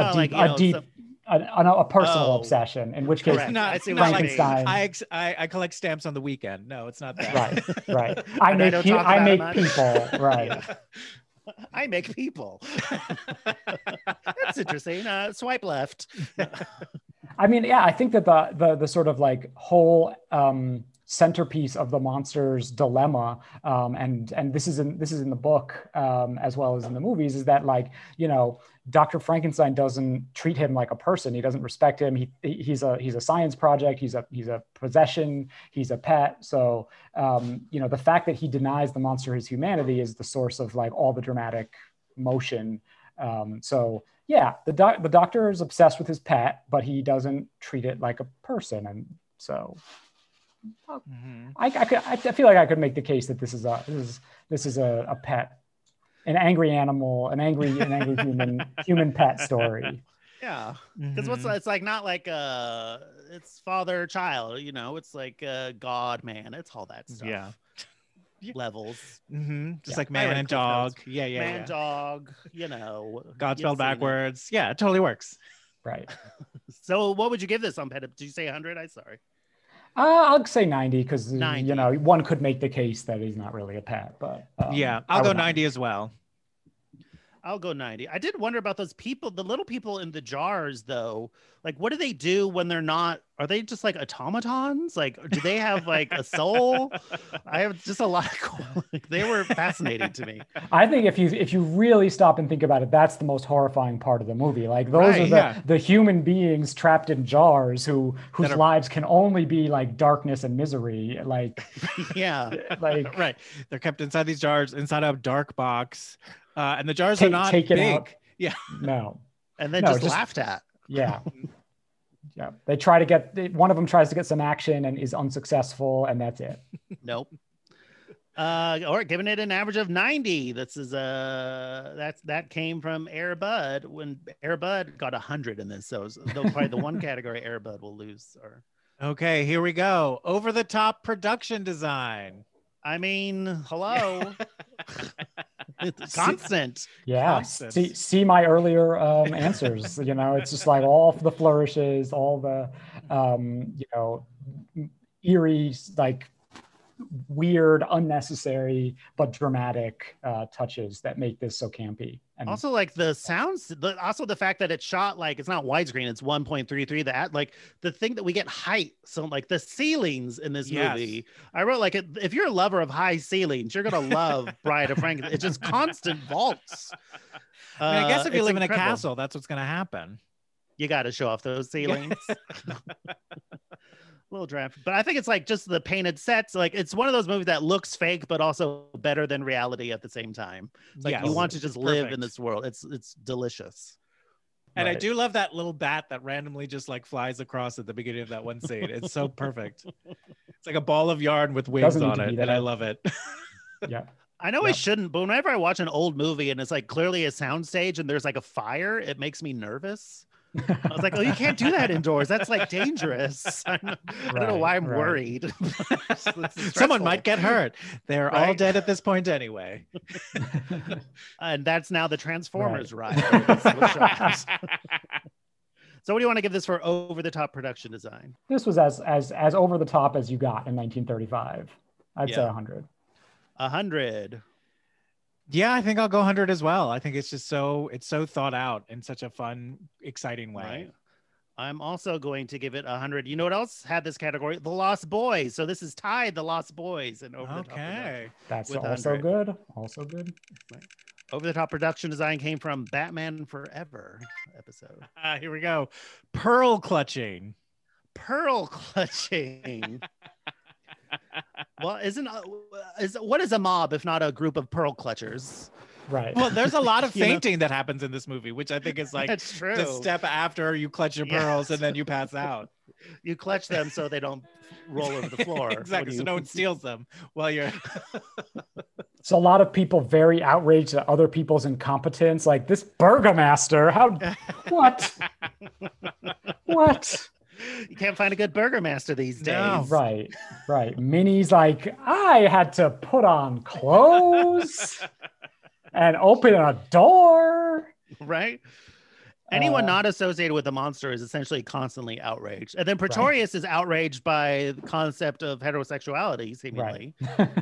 a personal obsession, in which case Frankenstein. I collect stamps on the weekend. No, it's not that. Right. I make people. Right. Yeah. I make people. That's interesting. Swipe left. I mean, yeah, I think that the sort of like whole centerpiece of the monster's dilemma, and this is in the book as well as in the movies, is that like, you know, Dr. Frankenstein doesn't treat him like a person. He doesn't respect him. He's a science project. He's a possession. He's a pet. So you know, the fact that he denies the monster his humanity is the source of like all the dramatic motion. So yeah, the doctor is obsessed with his pet, but he doesn't treat it like a person, and so. I feel like I could make the case that this is a pet, an angry animal, an angry human pet story. Yeah, because it's like not like it's father child, you know, it's like God man, it's all that stuff. Yeah. Levels. Just like man and dog. Man dog, you know. God spelled backwards. Yeah, it totally works. Right. So what would you give this on pet? Did you say 100? I'm sorry. I'll say 90 because, you know, one could make the case that he's not really a pet, but yeah, I'll go 90 as well. I'll go 90. I did wonder about those people, the little people in the jars, though. Like, what do they do when they're not? Are they just like automatons? Like, do they have like a soul? I have just a lot of. Like, they were fascinating to me. I think if you really stop and think about it, that's the most horrifying part of the movie. Like, those are the human beings trapped in jars whose lives can only be like darkness and misery. Like, like right. They're kept inside these jars, inside a dark box. And the jars are not big. Out. Yeah. No. And then just laughed at. Yeah. Yeah. They try to one of them tries to get some action and is unsuccessful, and that's it. Nope. All right, giving it an average of 90. This is that came from Air Bud when Air Bud got 100 in this. So probably the one category Air Bud will lose. Okay, here we go. Over the top production design. I mean, hello. It's constant. Yeah. See my earlier answers. You know, it's just like all the flourishes, all the you know, eerie, like weird, unnecessary but dramatic touches that make this so campy. And also like the sounds, also the fact that it's shot like it's not widescreen, it's 1.33. That like the thing that we get height. So like the ceilings in this movie, I wrote like if you're a lover of high ceilings, you're gonna love Bride of Frankenstein. It's just constant vaults. I mean, I guess if you live in a castle, that's what's gonna happen. You got to show off those ceilings. little draft, but I think it's like just the painted sets. Like it's one of those movies that looks fake, but also better than reality at the same time. It's like Yes. you want to just live Perfect. in this world. It's delicious. And I Right. do love that little bat that randomly just like flies across at the beginning of that one scene. It's so perfect. It's like a ball of yarn with wings Doesn't need on to be it, and I there. love it. Yeah. I know I Yep. shouldn't, but whenever I watch an old movie and it's like clearly a soundstage and there's like a fire, it makes me nervous. I was like, oh, you can't do that indoors. That's like dangerous. I don't know why I'm Right. worried. This is Someone stressful. might get hurt. They're all Right? dead at this point anyway. And that's now the Transformers ride. With sharks. So what do you want to give this for over the top production design? This was as over the top as you got in 1935. I'd say Yeah. 100. 100. Yeah, I think I'll go 100 as well. I think it's just it's so thought out in such a fun, exciting way. Right. I'm also going to give it 100. You know what else had this category? The Lost Boys. So this is tied The Lost Boys and over the top production. Okay. That's With also 100. good. Also good. Over the top production design came from Batman Forever episode. Here we go. Pearl clutching. Pearl clutching. Well, what is a mob if not a group of pearl clutchers? Right. Well, there's a lot of You know? fainting that happens in this movie, which I think is like That's true. the step after you clutch your pearls and then you pass out. You clutch them so they don't roll over the floor. Exactly. when So you- no one steals them while you're. So a lot of people very outraged at other people's incompetence. Like this burgomaster, what? What? You can't find a good burgermaster these days. No. Right. Minnie's like, I had to put on clothes and open a door. Right? Anyone not associated with the monster is essentially constantly outraged. And then Pretorius is outraged by the concept of heterosexuality, seemingly.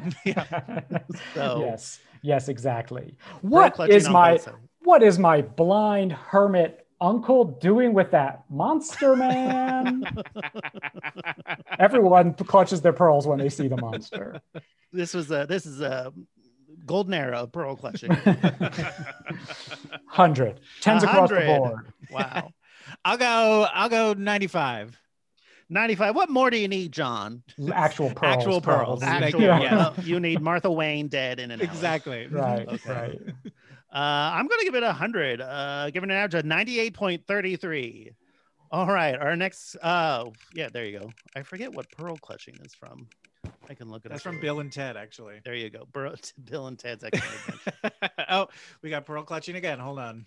So Yes, exactly. pearl clutching on both sides. What is my blind hermit uncle doing with that monster man? Everyone clutches their pearls when they see the monster. This is a golden era of pearl clutching. 100. Tens across the 100. board. Wow. I'll go 95. 95. What more do you need, John? Actual pearls. Actual pearls. probably. Actual, Yeah. you need Martha Wayne dead in an alley. Exactly. Right, Okay. right. I'm going to give it 100. Giving it an average of 98.33. All right. Our next. Yeah, there you go. I forget what pearl clutching is from. I can look it up. That's from really- Bill and Ted, actually. There you go. Bill and Ted's Excellent Adventure. Oh, we got pearl clutching again. Hold on.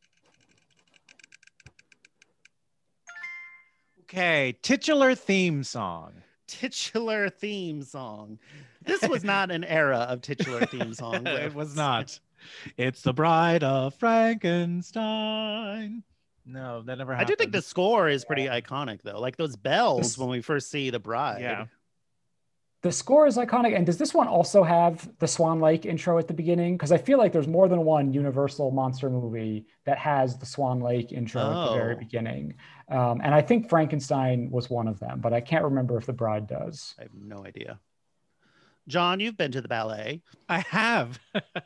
Okay, titular theme song. Titular theme song. This was not an era of titular theme song. It was not. It's the Bride of Frankenstein. No, that never I happened. do think the score is pretty iconic, though. Like those bells when we first see the bride. Yeah. The score is iconic. And does this one also have the Swan Lake intro at the beginning? Because I feel like there's more than one Universal monster movie that has the Swan Lake intro at the very Oh. beginning. And I think Frankenstein was one of them, but I can't remember if the bride does. I have no idea. John, you've been to the ballet. I have.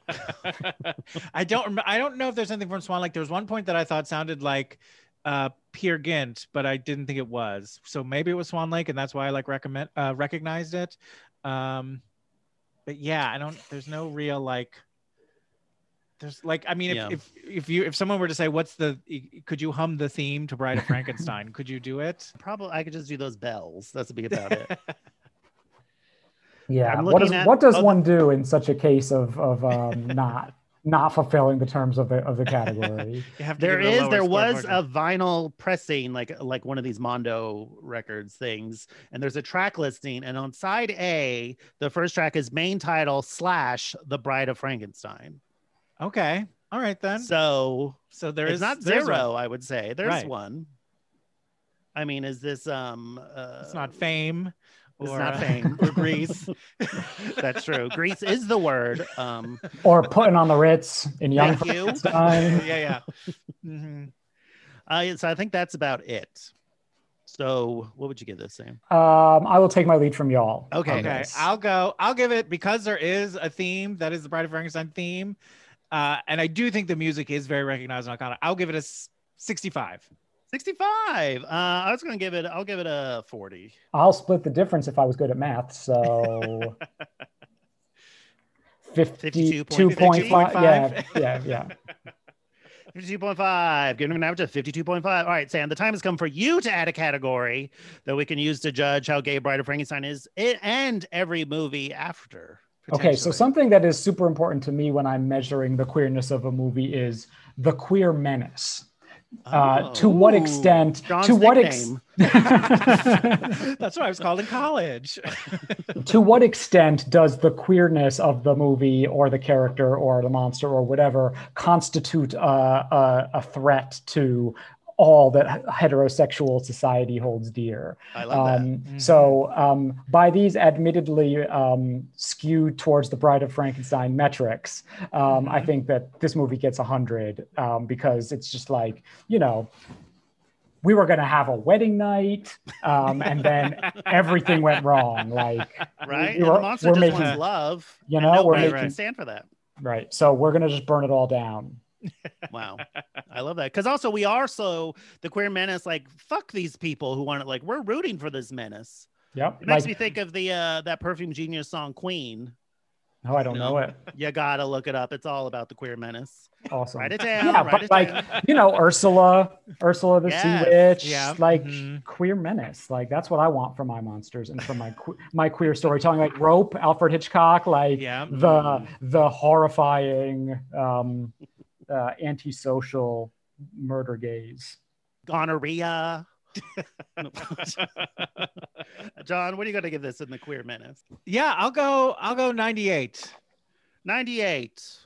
I don't know if there's anything from Swan Lake. There was one point that I thought sounded like Peer Gynt, but I didn't think it was. So maybe it was Swan Lake, and that's why I recognized it. But yeah, there's no real like. There's like, I mean, Yeah. Mm-hmm. if someone were to say, could you hum the theme to Bride of Frankenstein? Could you do it? Probably I could just do those bells. That's be about it. Yeah. I'm What looking at what does other- one do in such a case of not fulfilling the terms of the category? You have to There give it a lower there score, was a unfortunately. vinyl pressing like one of these Mondo Records things, and there's a track listing, and on side A, the first track is main title / The Bride of Frankenstein. Okay. All right then. So So it's not there's zero, one. I would say. There's Right. one. I mean, is this It's not Fame. It's or, not Fame. or Grease. That's true. Grease is the word. Or putting on the Ritz in Young Thank you. Frankenstein? yeah. Mhm. So I think that's about it. So what would you give this, Sam? I will take my lead from y'all. Okay. on Okay, this. I'll give it, because there is a theme that is the Bride of Frankenstein theme, and I do think the music is very recognized and iconic. I'll give it a 65. 65. I'll give it a 40. I'll split the difference if I was good at math. So 52.5. Yeah. 52.5. Giving an average of 52.5. All right, Sam, the time has come for you to add a category that we can use to judge how gay Bride of Frankenstein is and every movie after. Okay, so something that is super important to me when I'm measuring the queerness of a movie is the queer menace. To what extent? John's to what nickname. That's what I was called in college. To what extent does the queerness of the movie or the character or the monster or whatever constitute a threat to all that heterosexual society holds dear? I love that. So by these admittedly skewed towards the Bride of Frankenstein metrics, I think that this movie gets 100 because it's just like, we were going to have a wedding night and then everything went wrong. Like, right? The monster just wants love. We're making stand for that. Right. So we're going to just burn it all down. Wow, I love that, because also we are the queer menace, like, fuck these people who want it, like, we're rooting for this menace. Yep. It makes me think of the that Perfume Genius song Queen. Oh, I don't know it. You gotta look it up. It's all about the queer menace. Awesome. Write it down. Yeah, but like Ursula the Sea Witch, queer menace. Like, that's what I want for my monsters and for my queer storytelling. Like Rope, Alfred Hitchcock, like the horrifying antisocial murder gaze. Gonorrhea. John, what are you going to give this in the queer menace? Yeah, I'll go 98. 98.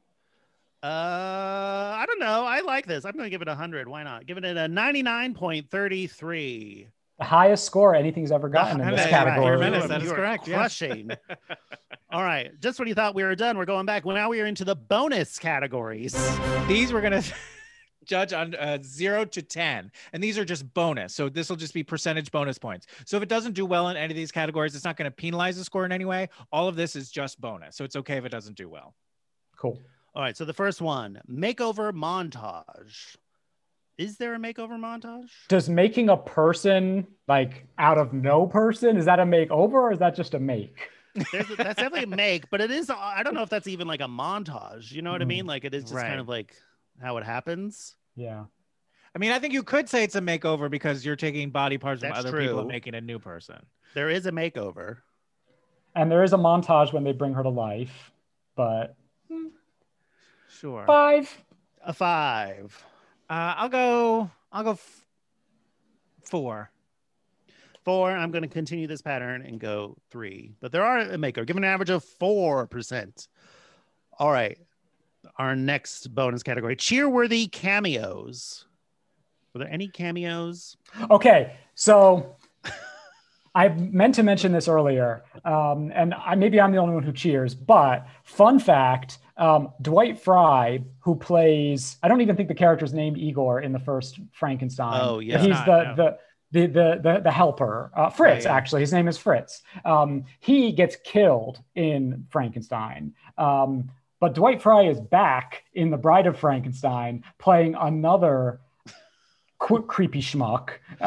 I don't know. I like this. I'm going to give it 100. Why not? Giving it a 99.33. The highest score anything's ever gotten in this category. Menace, that is correct. Crushing. All right. Just when you thought we were done, we're going back. Well, now we are into the bonus categories. These we're going to judge on 0 to 10. And these are just bonus. So this will just be percentage bonus points. So if it doesn't do well in any of these categories, it's not going to penalize the score in any way. All of this is just bonus. So it's okay if it doesn't do well. Cool. All right. So the first one, makeover montage. Is there a makeover montage? Does making a person like out of no person, is that a makeover or is that just a make? That's definitely a make, but it is, I don't know if that's even like a montage. You know what I mean? Like, it is just kind of like how it happens. Yeah. I mean, I think you could say it's a makeover because you're taking body parts from other people and making a new person. There is a makeover. And there is a montage when they bring her to life, but sure. 5. A 5. I'll go 4. 4. I'm going to continue this pattern and go 3. But there are a makeover. Give an average of 4%. All right. Our next bonus category, cheerworthy cameos. Were there any cameos? Okay, so I meant to mention this earlier, and maybe I'm the only one who cheers, but fun fact, Dwight Frye, who plays, I don't even think the character's named Igor in the first Frankenstein. Oh, yeah. He's the helper. Fritz, actually. His name is Fritz. He gets killed in Frankenstein. But Dwight Frye is back in The Bride of Frankenstein playing another creepy schmuck.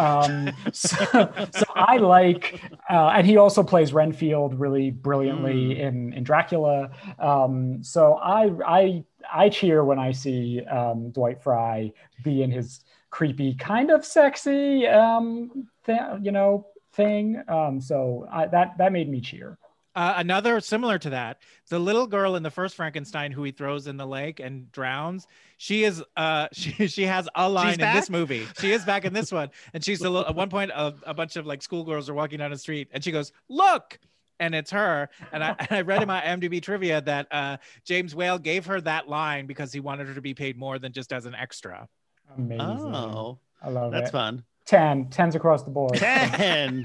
So I like, and he also plays Renfield really brilliantly in Dracula. So I cheer when I see Dwight Frye be in his creepy, kind of sexy, thing. So that made me cheer. Another similar to that, the little girl in the first Frankenstein who he throws in the lake and drowns. She is she has a line in this movie. She is back in this one, and she's at one point a bunch of like schoolgirls are walking down the street, and she goes, "Look!" And it's her. And I read in my IMDb trivia that James Whale gave her that line because he wanted her to be paid more than just as an extra. Amazing! Oh, I love that's it. Fun. 10s across the board. 10.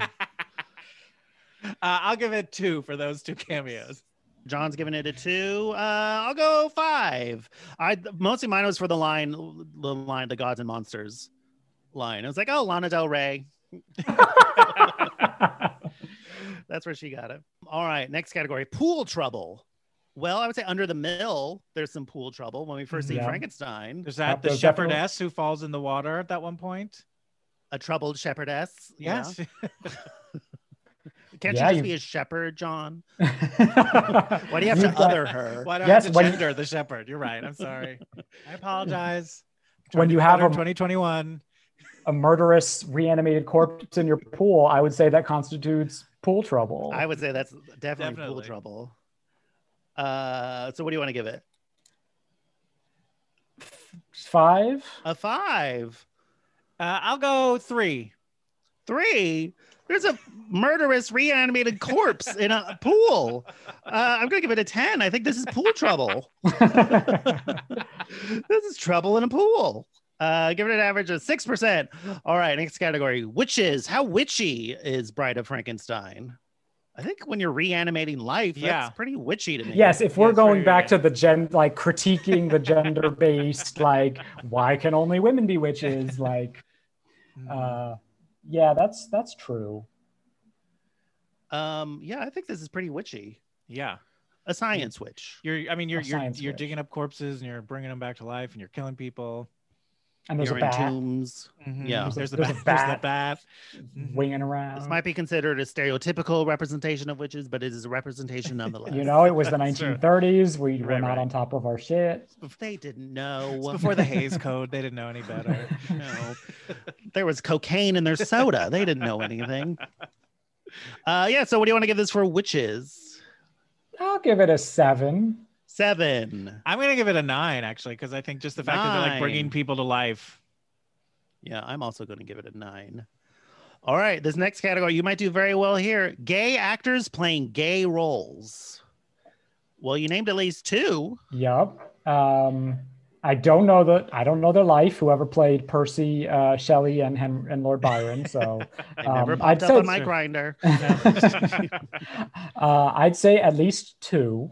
I'll give it 2 for those 2 cameos. John's giving it a 2. I'll go 5. Mostly mine was for the line, the Gods and Monsters line. I was like, oh, Lana Del Rey. That's where she got it. All right, next category, pool trouble. Well, I would say Under the Mill, there's some pool trouble when we first see Yeah. Frankenstein. There's that the There's shepherdess who falls in the water at that one point. A troubled shepherdess. Yes. Yeah. Can't Yeah, you just you- be a shepherd, John? Why do you have to You've got- other her? Why do I Yes, have to when- gender the shepherd? You're right. I'm sorry. I apologize. When you have a- 2021. A murderous reanimated corpse in your pool, I would say that constitutes pool trouble. I would say that's definitely pool Definitely. trouble. So what do you want to give it? 5. A 5. I'll go 3. 3. There's a murderous reanimated corpse in a pool. I'm gonna give it a 10. I think this is pool trouble. This is trouble in a pool. Give it an average of 6%. All right, next category: witches. How witchy is Bride of Frankenstein? I think when you're reanimating life, that's Yeah. pretty witchy to me. Yes, if we're Yes, going very back good. to the like critiquing the gender-based, like why can only women be witches? Like, yeah, that's true. Yeah, I think this is pretty witchy. Yeah. A science witch. You're science witch. digging up corpses and you're bringing them back to life and you're killing people. And there's You're a in bat tombs. Mhm. Yeah. There's the There's a bat. There's the bat. bat. Mhm. winging around. This might be considered a stereotypical representation of witches, but it is a representation nonetheless. You know, it was the That's true. 1930s. We were Right, not right. on top of our shit. They didn't know. It's before the Hays Code. They didn't know any better. No. There was cocaine in their soda. They didn't know anything. Yeah, so what do you want to give this for witches? I'll give it a 7. 7. I'm gonna give it a 9 actually, because I think just the fact that they're like bringing 9. people to life. Yeah, I'm also going to give it a 9. All right, this next category, you might do very well here. Gay actors playing gay roles. Well, you named at least 2. Yup. I don't know their life. Whoever played Percy, Shelley, and Lord Byron. So They never I'd popped up say on my grinder. I'd say at least 2.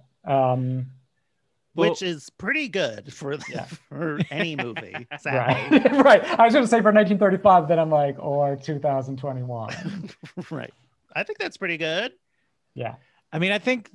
Which is pretty good for for any movie. Sadly. Right. Right. I was going to say for 1935, then I'm like, or 2021. Right. I think that's pretty good. Yeah. I mean, I think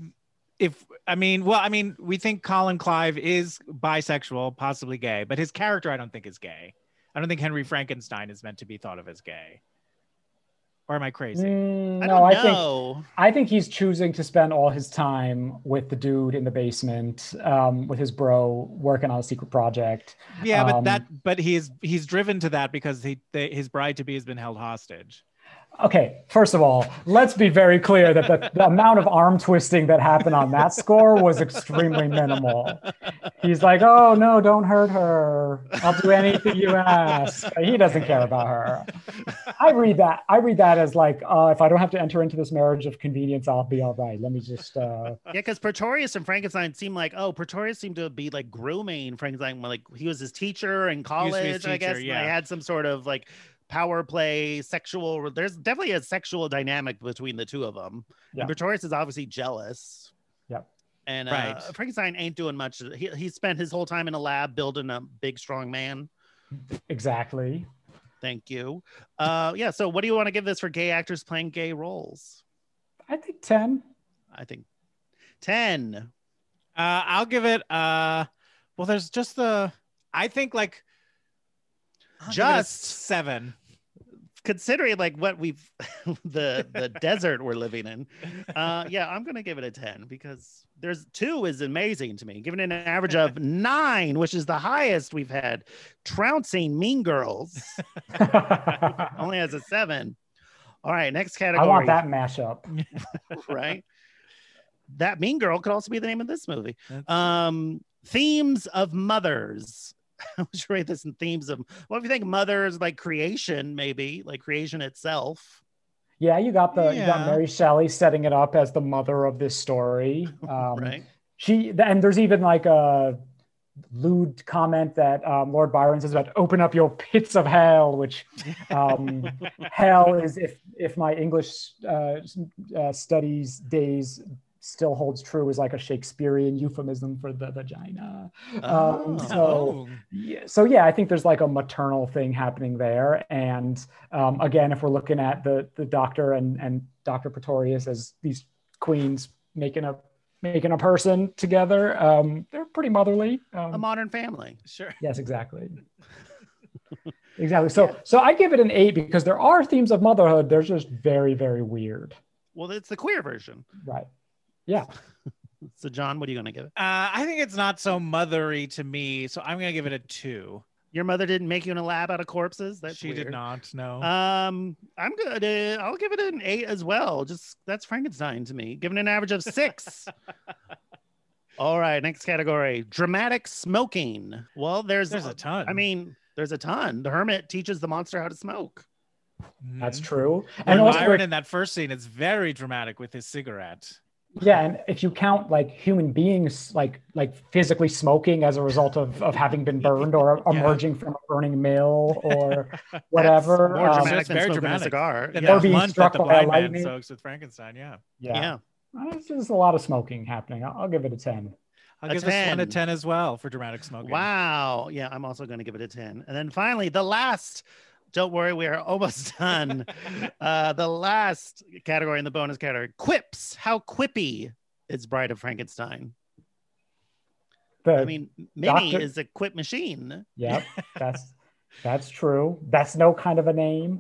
we think Colin Clive is bisexual, possibly gay, but his character I don't think is gay. I don't think Henry Frankenstein is meant to be thought of as gay. Or am I crazy? No, I think he's choosing to spend all his time with the dude in the basement, with his bro working on a secret project. Yeah, but he's driven to that because his bride to be has been held hostage. Okay, first of all, let's be very clear that the amount of arm twisting that happened on that score was extremely minimal. He's like, oh, no, don't hurt her. I'll do anything you ask. He doesn't care about her. I read that as like, if I don't have to enter into this marriage of convenience, I'll be all right. Let me just... Yeah, because Pretorius and Frankenstein seemed like, Pretorius seemed to be like grooming Frankenstein. Like he was his teacher in college, I guess. Yeah. They had some sort of like power play, sexual. There's definitely a sexual dynamic between the two of them. Yeah. And Pretorius is obviously jealous. Yep. And Right. Frankenstein ain't doing much. He spent his whole time in a lab building a big, strong man. Exactly. Thank you. Yeah. So what do you want to give this for gay actors playing gay roles? I think 10. I think 10. I'll give it there's just I think like I'll give it a Just 7. Considering like what we've the desert we're living in. Yeah, I'm gonna give it a 10 because there's 2 is amazing to me. Giving it an average of 9, which is the highest we've had. Trouncing Mean Girls only has a 7. All right, next category. I want that mashup. Right. That Mean Girl could also be the name of this movie. That's- Themes of mothers. I was rate this in themes of, well, if you think mothers like creation, maybe like creation itself. Yeah, you got Yeah. Mary Shelley setting it up as the mother of this story. Right. And there's even like a lewd comment that Lord Byron says about open up your pits of hell, which hell is, if my English studies days still holds true, is like a Shakespearean euphemism for the vagina. So yeah, I think there's like a maternal thing happening there. And again, if we're looking at the doctor and Dr. Pretorius as these queens making making a person together. They're pretty motherly. A Modern Family. Sure. Yes, exactly. Exactly. So I give it an 8 because there are themes of motherhood. They're just very, very weird. Well, it's the queer version. Right. Yeah. So, John, what are you going to give it? I think it's not so mothery to me, so I'm going to give it a 2. Your mother didn't make you in a lab out of corpses? That's She weird. did not, no. I'm good. I'll give it an 8 as well. Just that's Frankenstein to me. Giving an average of 6. All right, next category: dramatic smoking. Well, there's a ton. I mean, there's a ton. The hermit teaches the monster how to smoke. That's true. And also, Byron in that first scene is very dramatic with his cigarette. yeah, and if you count like human beings like physically smoking as a result of having been burned or emerging from a burning mill or whatever, More dramatic That's than very smoking dramatic. a cigar. And Or that being blunt struck that the by a blind man lightning. soaks with Frankenstein, yeah. Yeah. There's just a lot of smoking happening. I'll give it a 10. I'll A give this one a 10. 10 as well for dramatic smoking. Wow. Yeah, I'm also going to give it a 10. And then finally, the last. Don't worry, we are almost done. The last category in the bonus category: quips. How quippy is Bride of Frankenstein? I mean, Minnie is a quip machine. Yep, that's true. That's no kind of a name.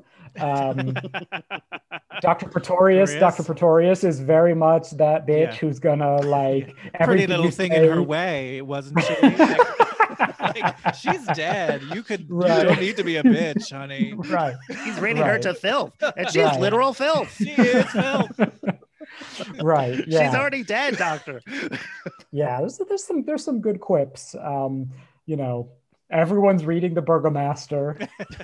Dr. Pretorius is very much that bitch who's gonna like pretty little thing in her way, wasn't she? Like, she's dead. You don't need to be a bitch, honey. Right. He's rating her to filth, and she is literal filth. She is filth. Right. Yeah. She's already dead, Doctor. Yeah. There's some good quips. You know, everyone's reading the Burgomaster.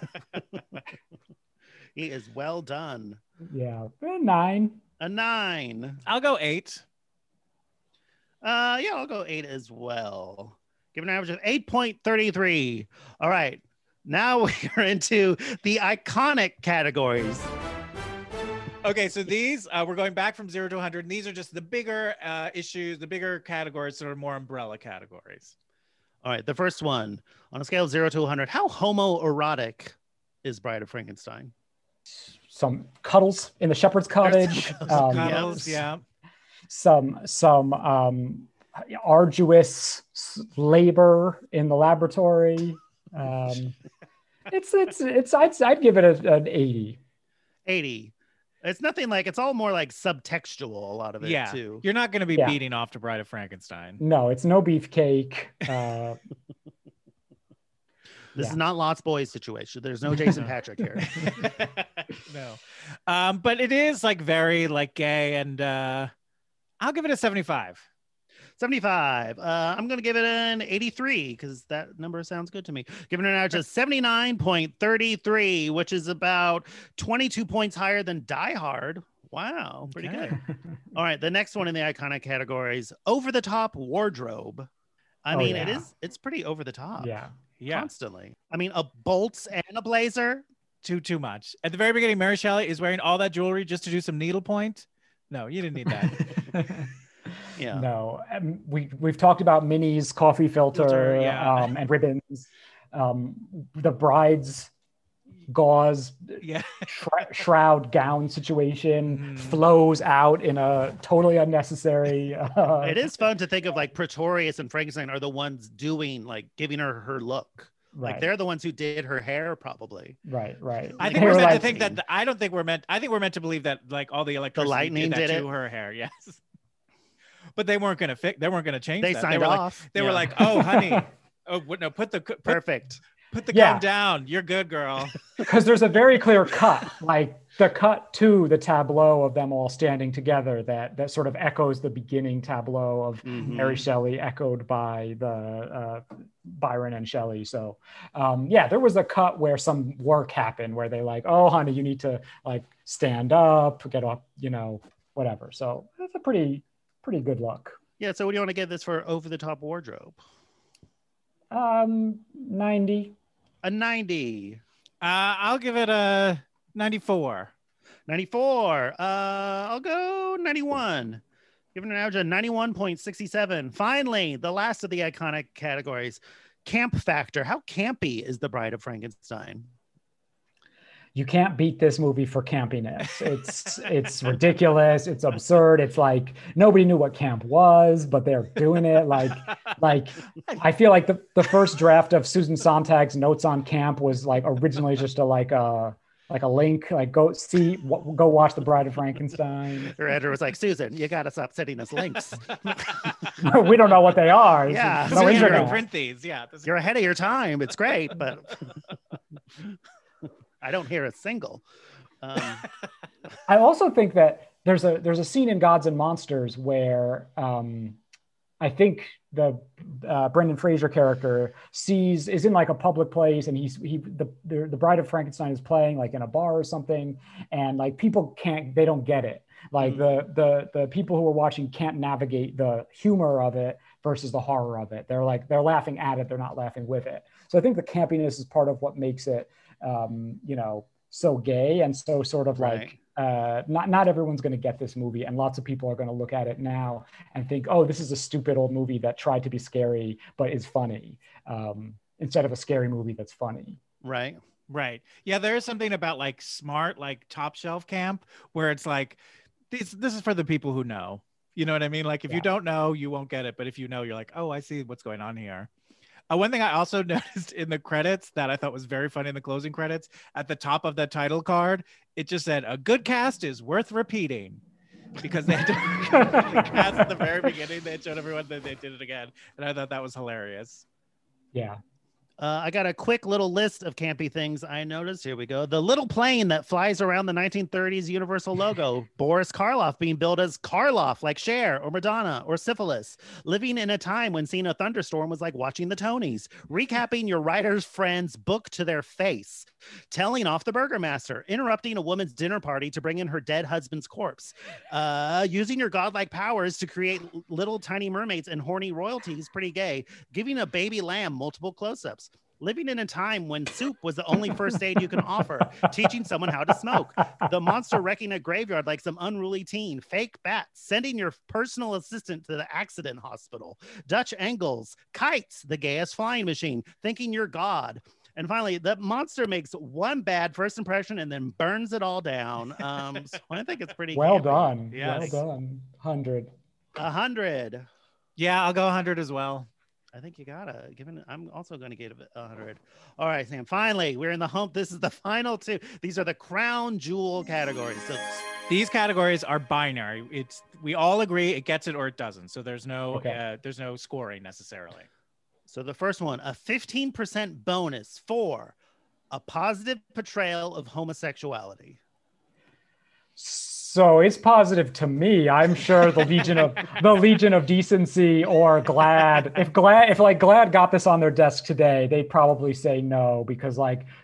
He is well done. Yeah. A 9. A 9. I'll go 8. Yeah, I'll go 8 as well. Give an average of 8.33. All right. Now we're into the iconic categories. Okay, so these, we're going back from 0 to 100. And these are just the bigger issues, the bigger categories, sort of more umbrella categories. All right. The first one, on a scale of 0 to 100, how homoerotic is Bride of Frankenstein? Some cuddles in the shepherd's cottage. Cuddles, yeah. Some arduous labor in the laboratory. I'd give it an 80. 80. It's nothing like, it's all more like subtextual, a lot of it too. You're not going to be beating off to Bride of Frankenstein. No, it's no beefcake. This is not Lost Boys situation. There's no Jason Patrick here. No. But it is like very like gay, and I'll give it a 75. 75. I'm going to give it an 83 because that number sounds good to me. Giving it an average of 79.33, which is about 22 points higher than Die Hard. Wow, pretty good. All right, the next one in the iconic categories: over the top wardrobe. I mean, it's pretty over the top. Yeah. Constantly. I mean, a bolts and a blazer. Too much. At the very beginning, Mary Shelley is wearing all that jewelry just to do some needlepoint. No, you didn't need that. Yeah. No, we've talked about Minnie's coffee filter and ribbons. The bride's gauze shroud gown situation flows out in a totally unnecessary. It is fun to think of like Pretorius and Frankenstein are the ones doing like giving her look. Right. Like they're the ones who did her hair, probably. Right. I think we're meant to think that. I think we're meant to believe that like all the electricity lightning did it to her hair. Yes. But they weren't going to fix. They weren't going to change. They that. signed off. They were like, "Oh, honey, put the perfect. Put the gun down. You're good, girl." Because there's a very clear cut, like the cut to the tableau of them all standing together that sort of echoes the beginning tableau of Mary Shelley, echoed by the Byron and Shelley. So, there was a cut where some work happened where they like, "Oh, honey, you need to like stand up, get up, whatever." So that's a pretty good look. Yeah. So what do you want to give this for over the top wardrobe? 90. A 90. I'll give it a 94. 94. I'll go 91. Giving an average of 91.67. Finally, the last of the iconic categories, camp factor. How campy is the Bride of Frankenstein? you can't beat this movie for campiness. It's ridiculous. It's absurd. It's like nobody knew what camp was, but they're doing it. Like I feel like the first draft of Susan Sontag's notes on camp was like originally just a link, like go watch The Bride of Frankenstein. Your editor was like, Susan, you got to stop sending us links. We don't know what they are. Yeah, no internet. Print these. Yeah, you're ahead of your time. It's great, but I don't hear a single. I also think that there's a scene in Gods and Monsters where I think the Brendan Fraser character is in like a public place, and the Bride of Frankenstein is playing like in a bar or something, and like people they don't get it. Like the people who are watching can't navigate the humor of it versus the horror of it. They're laughing at it, they're not laughing with it. So I think the campiness is part of what makes it so gay and so sort of like not everyone's going to get this movie, and lots of people are going to look at it now and think, oh, this is a stupid old movie that tried to be scary but is funny, instead of a scary movie that's funny. Right. Yeah, there is something about like smart, like top shelf camp where it's like this is for the people who know. You know what I mean? Like if you don't know, you won't get it, but if you know, you're like, oh, I see what's going on here. One thing I also noticed in the credits that I thought was very funny in the closing credits, at the top of the title card, it just said, a good cast is worth repeating. Because they had to the cast at the very beginning. They had shown everyone that they did it again. And I thought that was hilarious. Yeah. I got a quick little list of campy things I noticed. Here we go. The little plane that flies around the 1930s Universal logo. Boris Karloff being billed as Karloff, like Cher or Madonna or Syphilis. Living in a time when seeing a thunderstorm was like watching the Tonys. Recapping your writer's friend's book to their face. Telling off the Burgermaster. Interrupting a woman's dinner party to bring in her dead husband's corpse. Using your godlike powers to create little tiny mermaids and horny royalties. Pretty gay. Giving a baby lamb multiple close-ups. Living in a time when soup was the only first aid you can offer. Teaching someone how to smoke. The monster wrecking a graveyard like some unruly teen. Fake bats. Sending your personal assistant to the accident hospital. Dutch angles. Kites, the gayest flying machine. Thinking you're God. And finally, the monster makes one bad first impression and then burns it all down. So I think it's pretty well campy. done. Yes. Well done. 100. 100. Yeah, I'll go 100 as well. I think you gotta I'm also going to give it 100. All right, Sam. Finally, we're in the hump. This is the final two. These are the crown jewel categories. So these categories are binary. We all agree it gets it or it doesn't. So there's no scoring necessarily. So the first one, a 15% bonus for a positive portrayal of homosexuality. So it's positive to me. I'm sure the Legion of Decency or GLAAD. If GLAAD got this on their desk today, they'd probably say no, because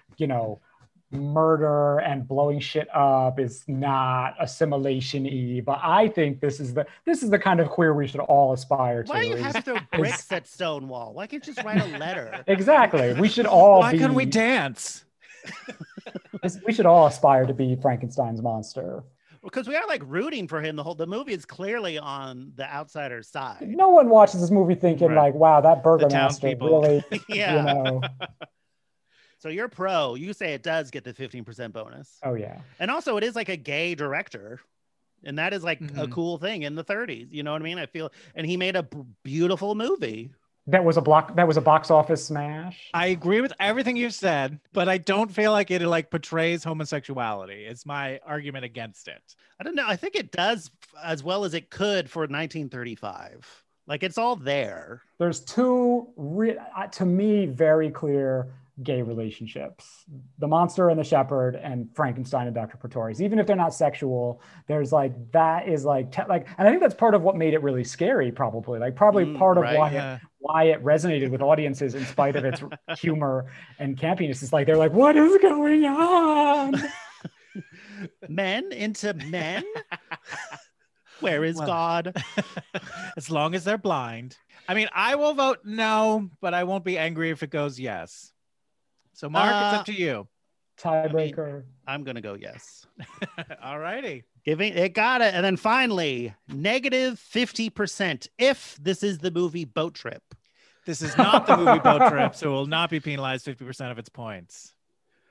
murder and blowing shit up is not assimilation-y. But I think this is the kind of queer we should all aspire to. Why do you have to throw bricks at Stonewall? Why can't you just write a letter? Exactly. We should all Why couldn't we dance? We should all aspire to be Frankenstein's monster. Because we are like rooting for him. The movie is clearly on the outsider's side. No one watches this movie thinking like, wow, that Burgermaster really, yeah. So you're pro. You say it does get the 15% bonus. Oh, yeah. And also it is like a gay director. And that is like a cool thing in the 30s. You know what I mean? I feel, and he made a beautiful movie. That was a box office smash. I agree with everything you said, but I don't feel like it like portrays homosexuality. It's my argument against it. I don't know. I think it does as well as it could for 1935. Like it's all there. There's two, to me, very clear gay relationships: the monster and the shepherd, and Frankenstein and Dr. Pretorius. Even if they're not sexual, there's like that is like and I think that's part of what made it really scary. Probably part of why it resonated with audiences in spite of its humor and campiness. Is like they're like, what is going on? Men into men. Where is God? As long as they're blind. I mean, I will vote no, but I won't be angry if it goes yes. So, Mark, it's up to you. Tiebreaker. I'm going to go yes. All righty. It got it. And then finally, negative 50% if this is the movie Boat Trip. This is not the movie Boat Trip, so it will not be penalized 50% of its points.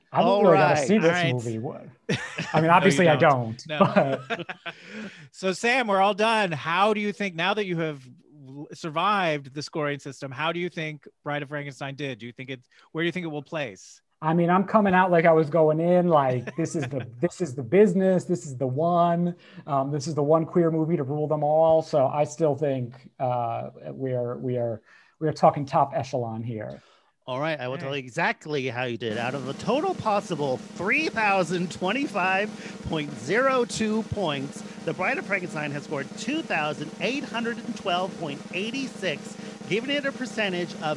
I haven't All really got to right, see all this right. movie. I mean, obviously I don't. No. But So Sam, we're all done. How do you think, now that you have survived the scoring system, how do you think Bride of Frankenstein did? Do you think where do you think it will place? I mean, I'm coming out like I was going in, like this is the business, this is the one, this is the one queer movie to rule them all. So I still think we are talking top echelon here. All right, I will tell you exactly how you did. Out of a total possible 3,025.02 points, The Bride of Frankenstein has scored 2,812.86, giving it a percentage of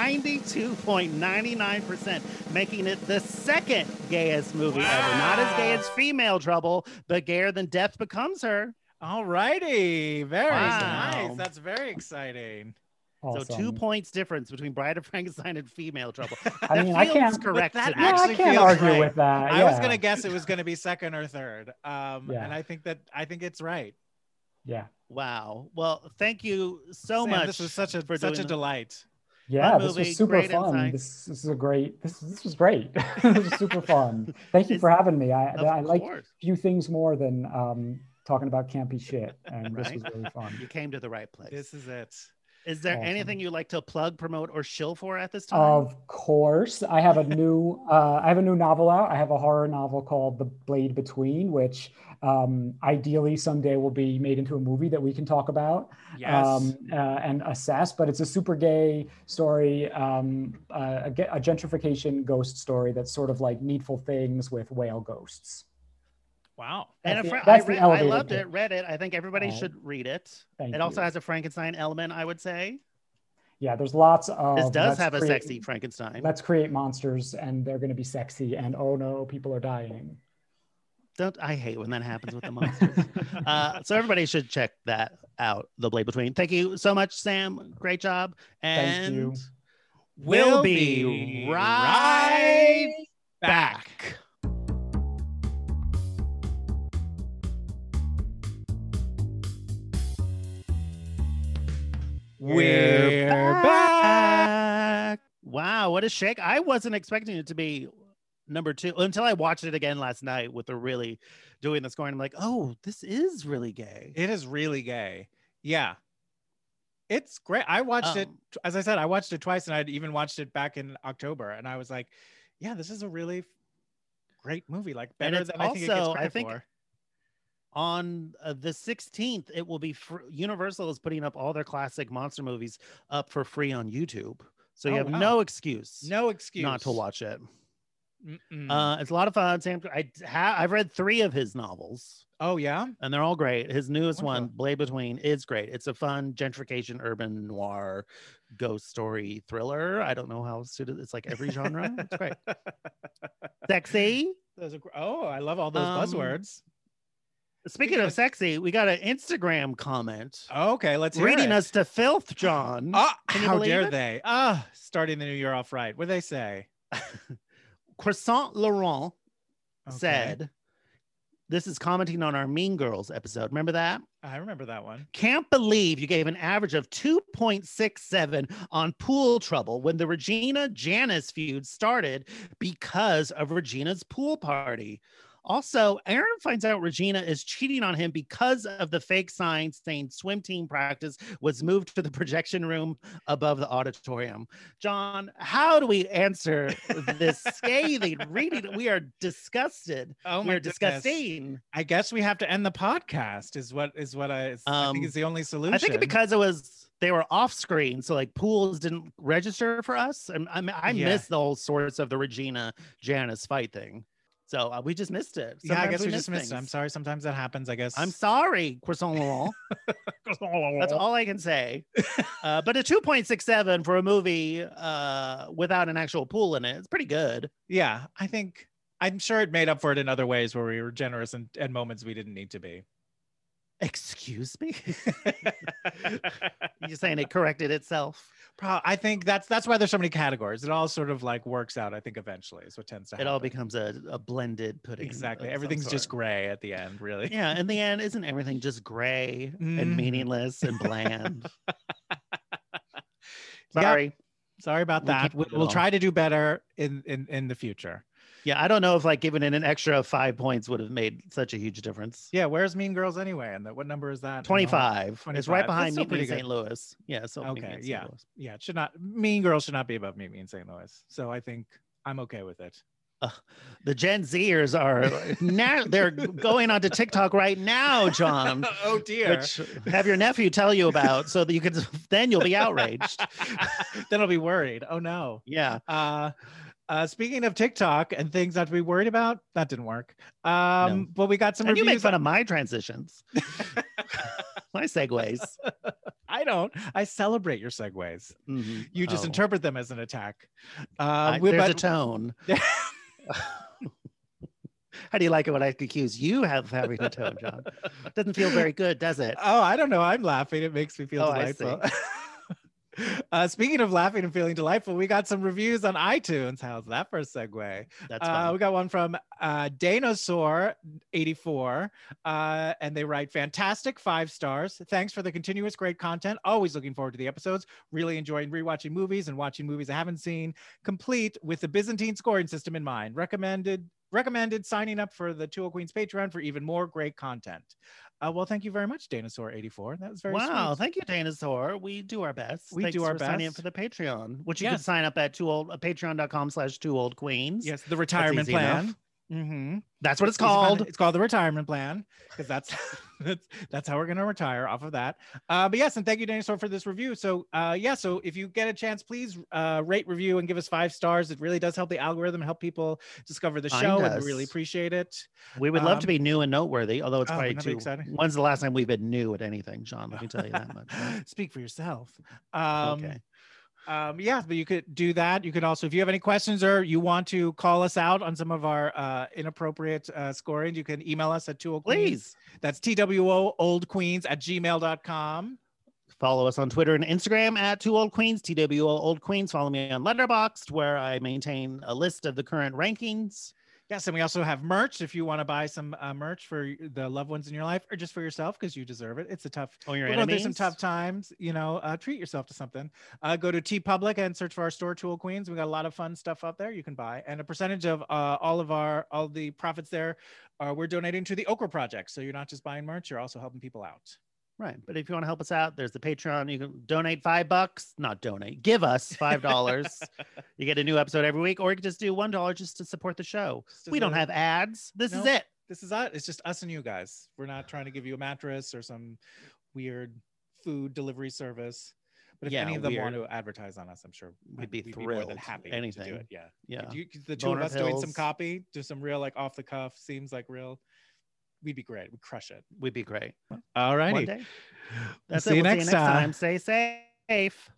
92.99%, making it the second gayest movie ever. Not as gay as Female Trouble, but gayer than Death Becomes Her. All righty. Very Wow. nice. That's very exciting. Awesome. So 2 points difference between Bride of Frankenstein and Female Trouble. I mean, I feels can't correct. that to me. Yeah, I actually can't feels argue right. with that. I was yeah. gonna guess it was gonna be second or third. And Yeah. I think it's right. Yeah. Wow. Well, thank you so Sam, much. this was such a for such doing a delight. Yeah, Fun this movie, was super great fun. insight. This is a great. This was great. This was super fun. Thank you for having me. I like course. few things more than talking about campy shit, and this Right. was really fun. You came to the right place. This is it. Is there Awesome. anything you'd like to plug, promote, or shill for at this time? Of course, I have a new novel out. I have a horror novel called The Blade Between, which ideally someday will be made into a movie that we can talk about Yes. and assess. But it's a super gay story, a gentrification ghost story that's sort of like Needful Things with whale ghosts. Wow. And That's the- I that's the read, I elevator loved pitch. it, read it. I think everybody Oh, should read it. thank It also you. has a Frankenstein element, I would say. Yeah, there's lots of. This does let's have a create- sexy Frankenstein. Let's create monsters, and they're going to be sexy. And oh no, people are dying. I hate when that happens with the monsters. So everybody should check that out, The Blade Between. Thank you so much, Sam. Great job. Thank And you. we'll be right back. We're back. Wow, what a shake. I wasn't expecting it to be number 2 until I watched it again last night with the really doing the scoring. I'm like, oh, this is really gay. It is really gay. Yeah. It's great. I watched it, as I said, I watched it twice, and I'd even watched it back in October, and I was like, yeah, this is a really great movie, like better it's than I think it gets also, credit I think, for. On the 16th, it will be Universal is putting up all their classic monster movies up for free on YouTube. So you Oh, have wow. no excuse No excuse not to watch it. Mm-mm. It's a lot of fun. Sam, I've read 3 of his novels, Oh yeah. and they're all great. His newest one, Wonderful. Blade Between, is great. It's a fun gentrification urban noir ghost story thriller. I don't know how suited. It's like every genre. It's great. Sexy. Oh, I love all those buzzwords. Speaking of sexy, we got an Instagram comment Okay, let's hear reading it. us to filth, John. Can you How believe dare it? they? Starting the new year off right. What do they say? Croissant Laurent Okay. said, this is commenting on our Mean Girls episode. Remember that? I remember that one. Can't believe you gave an average of 2.67 on Pool Trouble when the Regina Janice feud started because of Regina's pool party. Also, Aaron finds out Regina is cheating on him because of the fake sign saying swim team practice was moved to the projection room above the auditorium. John, how do we answer this scathing reading? We are disgusted. Oh my We're goodness. disgusting. I guess we have to end the podcast. Is what I think is the only solution. I think because they were off screen, so like pools didn't register for us. And I Yeah. missed the whole source of the Regina Janice fight thing. So we just missed it. Yeah, I Sometimes guess we miss just missed it. I'm things. sorry. Sometimes that happens. I guess. I'm sorry, Croissant Laurent. That's all I can say. But a 2.67 for a movie without an actual pool in it, it's pretty good. Yeah, I'm sure it made up for it in other ways where we were generous and moments we didn't need to be. Excuse me? You're saying it corrected itself? I think that's why there's so many categories. It all sort of like works out. I think eventually is what tends to It happen. all becomes a blended pudding. Exactly. of some Everything's just sort. gray at the end, really. Yeah, in the end, isn't everything just gray Mhm. and meaningless and bland? Yep. Sorry. Sorry about We that. can't do it We'll all. try to do better in the future. Yeah, I don't know if like giving it an extra 5 points would have made such a huge difference. Yeah, where's Mean Girls anyway? And what number is that? 25. 25. It's right behind That's Meet still Me in pretty St. Louis. Yeah, so Okay, yeah. It should not. Mean Girls should not be above Meet Me in St. Louis. So I think I'm okay with it. The Gen Zers are now they're going onto TikTok right now, John. Oh dear. Which have your nephew tell you about so that you could then you'll be outraged. Then I'll be worried. Oh no. Yeah. Speaking of TikTok and things not to be worried about, that didn't work. But we got some and reviews. You make fun of my transitions. My segues. I don't. I celebrate your segues. Mm-hmm. You just interpret them as an attack. There's a tone. How do you like it when I accuse you of having a tone, John? Doesn't feel very good, does it? Oh, I don't know. I'm laughing. It makes me feel delightful. Speaking of laughing and feeling delightful, we got some reviews on iTunes. How's that for a segue? That's fun. We got one from Danosaur84, and they write, fantastic, 5 stars. Thanks for the continuous great content. Always looking forward to the episodes. Really enjoying rewatching movies and watching movies I haven't seen, complete with the Byzantine scoring system in mind. Recommended signing up for the Two Old Queens Patreon for even more great content. Well, thank you very much, Danosaur84. That was very sweet. Thank you, Danosaur. We do our best. Thanks for signing up for the Patreon, which you can sign up at patreon.com/2oldqueens. Yes, the retirement plan. Mm-hmm. That's what it's called. It's called the retirement plan because that's how we're going to retire off of that. But yes, and thank you, Dinosaur, for this review. So so if you get a chance, please rate, review, and give us 5 stars. It really does help the algorithm and help people discover the show, and we really appreciate it. We would love to be new and noteworthy, although it's probably too exciting. When's the last time we've been new at anything, John? Let me tell you that much. Right? Speak for yourself. Okay. But you could do that. You could also, if you have any questions or you want to call us out on some of our inappropriate scoring, you can email us at 2oldqueens. Please. That's TWOOldQueens@gmail.com. Follow us on Twitter and Instagram at 2oldqueens, TWOOldQueens. Follow me on Letterboxd, where I maintain a list of the current rankings. Yes, and we also have merch if you want to buy some merch for the loved ones in your life or just for yourself because you deserve it. It's a tough. Your enemies. There's some tough times, treat yourself to something. Go to TeePublic and search for our store, 2 Old Queens. We got a lot of fun stuff out there you can buy, and a percentage of all the profits there we're donating to the Okra Project. So you're not just buying merch, you're also helping people out. Right. But if you want to help us out, there's the Patreon. You can donate $5. Not donate. Give us $5. You get a new episode every week, or you can just do $1 just to support the show. We don't have ads. This is it. This is it. It's just us and you guys. We're not trying to give you a mattress or some weird food delivery service. But if any of them want to advertise on us, I'm sure we'd be thrilled, more than happy to do it. Yeah. Yeah. The two of us doing some copy, do some real like off the cuff, seems like real. We'd be great. We'd crush it. We'd be great. All righty. One day. That's see it. you We'll next see you next time. time. Stay safe.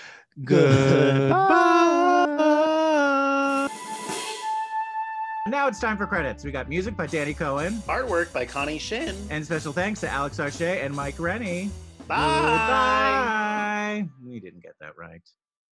Goodbye. Now it's time for credits. We got music by Danny Cohen. Artwork by Connie Shin. And special thanks to Alex Arche and Mike Rennie. Bye. Goodbye. We didn't get that right.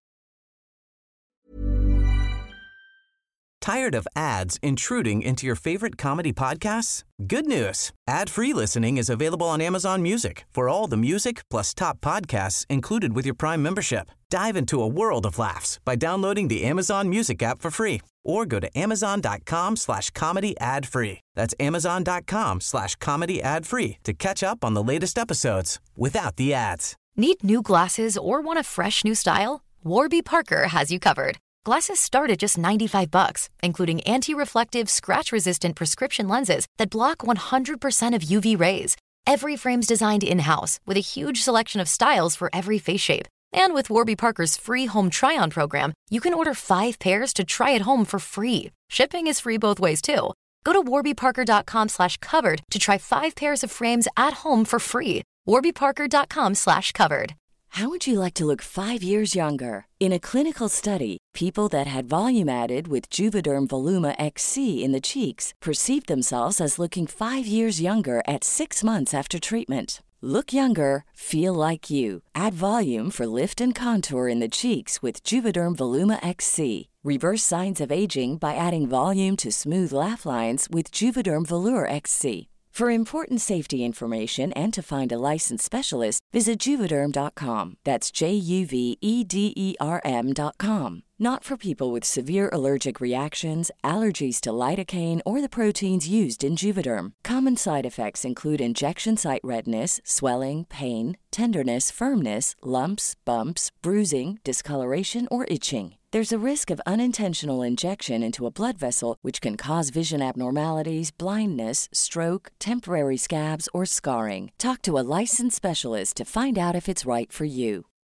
Tired of ads intruding into your favorite comedy podcasts? Good news. Ad-free listening is available on Amazon Music for all the music plus top podcasts included with your Prime membership. Dive into a world of laughs by downloading the Amazon Music app for free or go to amazon.com/comedy ad-free. That's amazon.com/comedy ad-free to catch up on the latest episodes without the ads. Need new glasses or want a fresh new style? Warby Parker has you covered. Glasses start at just $95, including anti-reflective, scratch-resistant prescription lenses that block 100% of UV rays. Every frame's designed in-house with a huge selection of styles for every face shape. And with Warby Parker's free home try-on program, you can order 5 pairs to try at home for free. Shipping is free both ways, too. Go to warbyparker.com/covered to try 5 pairs of frames at home for free. warbyparker.com/covered. How would you like to look 5 years younger? In a clinical study, people that had volume added with Juvederm Voluma XC in the cheeks perceived themselves as looking 5 years younger at 6 months after treatment. Look younger, feel like you. Add volume for lift and contour in the cheeks with Juvederm Voluma XC. Reverse signs of aging by adding volume to smooth laugh lines with Juvederm Volure XC. For important safety information and to find a licensed specialist, visit Juvederm.com. That's JUVEDERM.com. Not for people with severe allergic reactions, allergies to lidocaine, or the proteins used in Juvederm. Common side effects include injection site redness, swelling, pain, tenderness, firmness, lumps, bumps, bruising, discoloration, or itching. There's a risk of unintentional injection into a blood vessel, which can cause vision abnormalities, blindness, stroke, temporary scabs, or scarring. Talk to a licensed specialist to find out if it's right for you.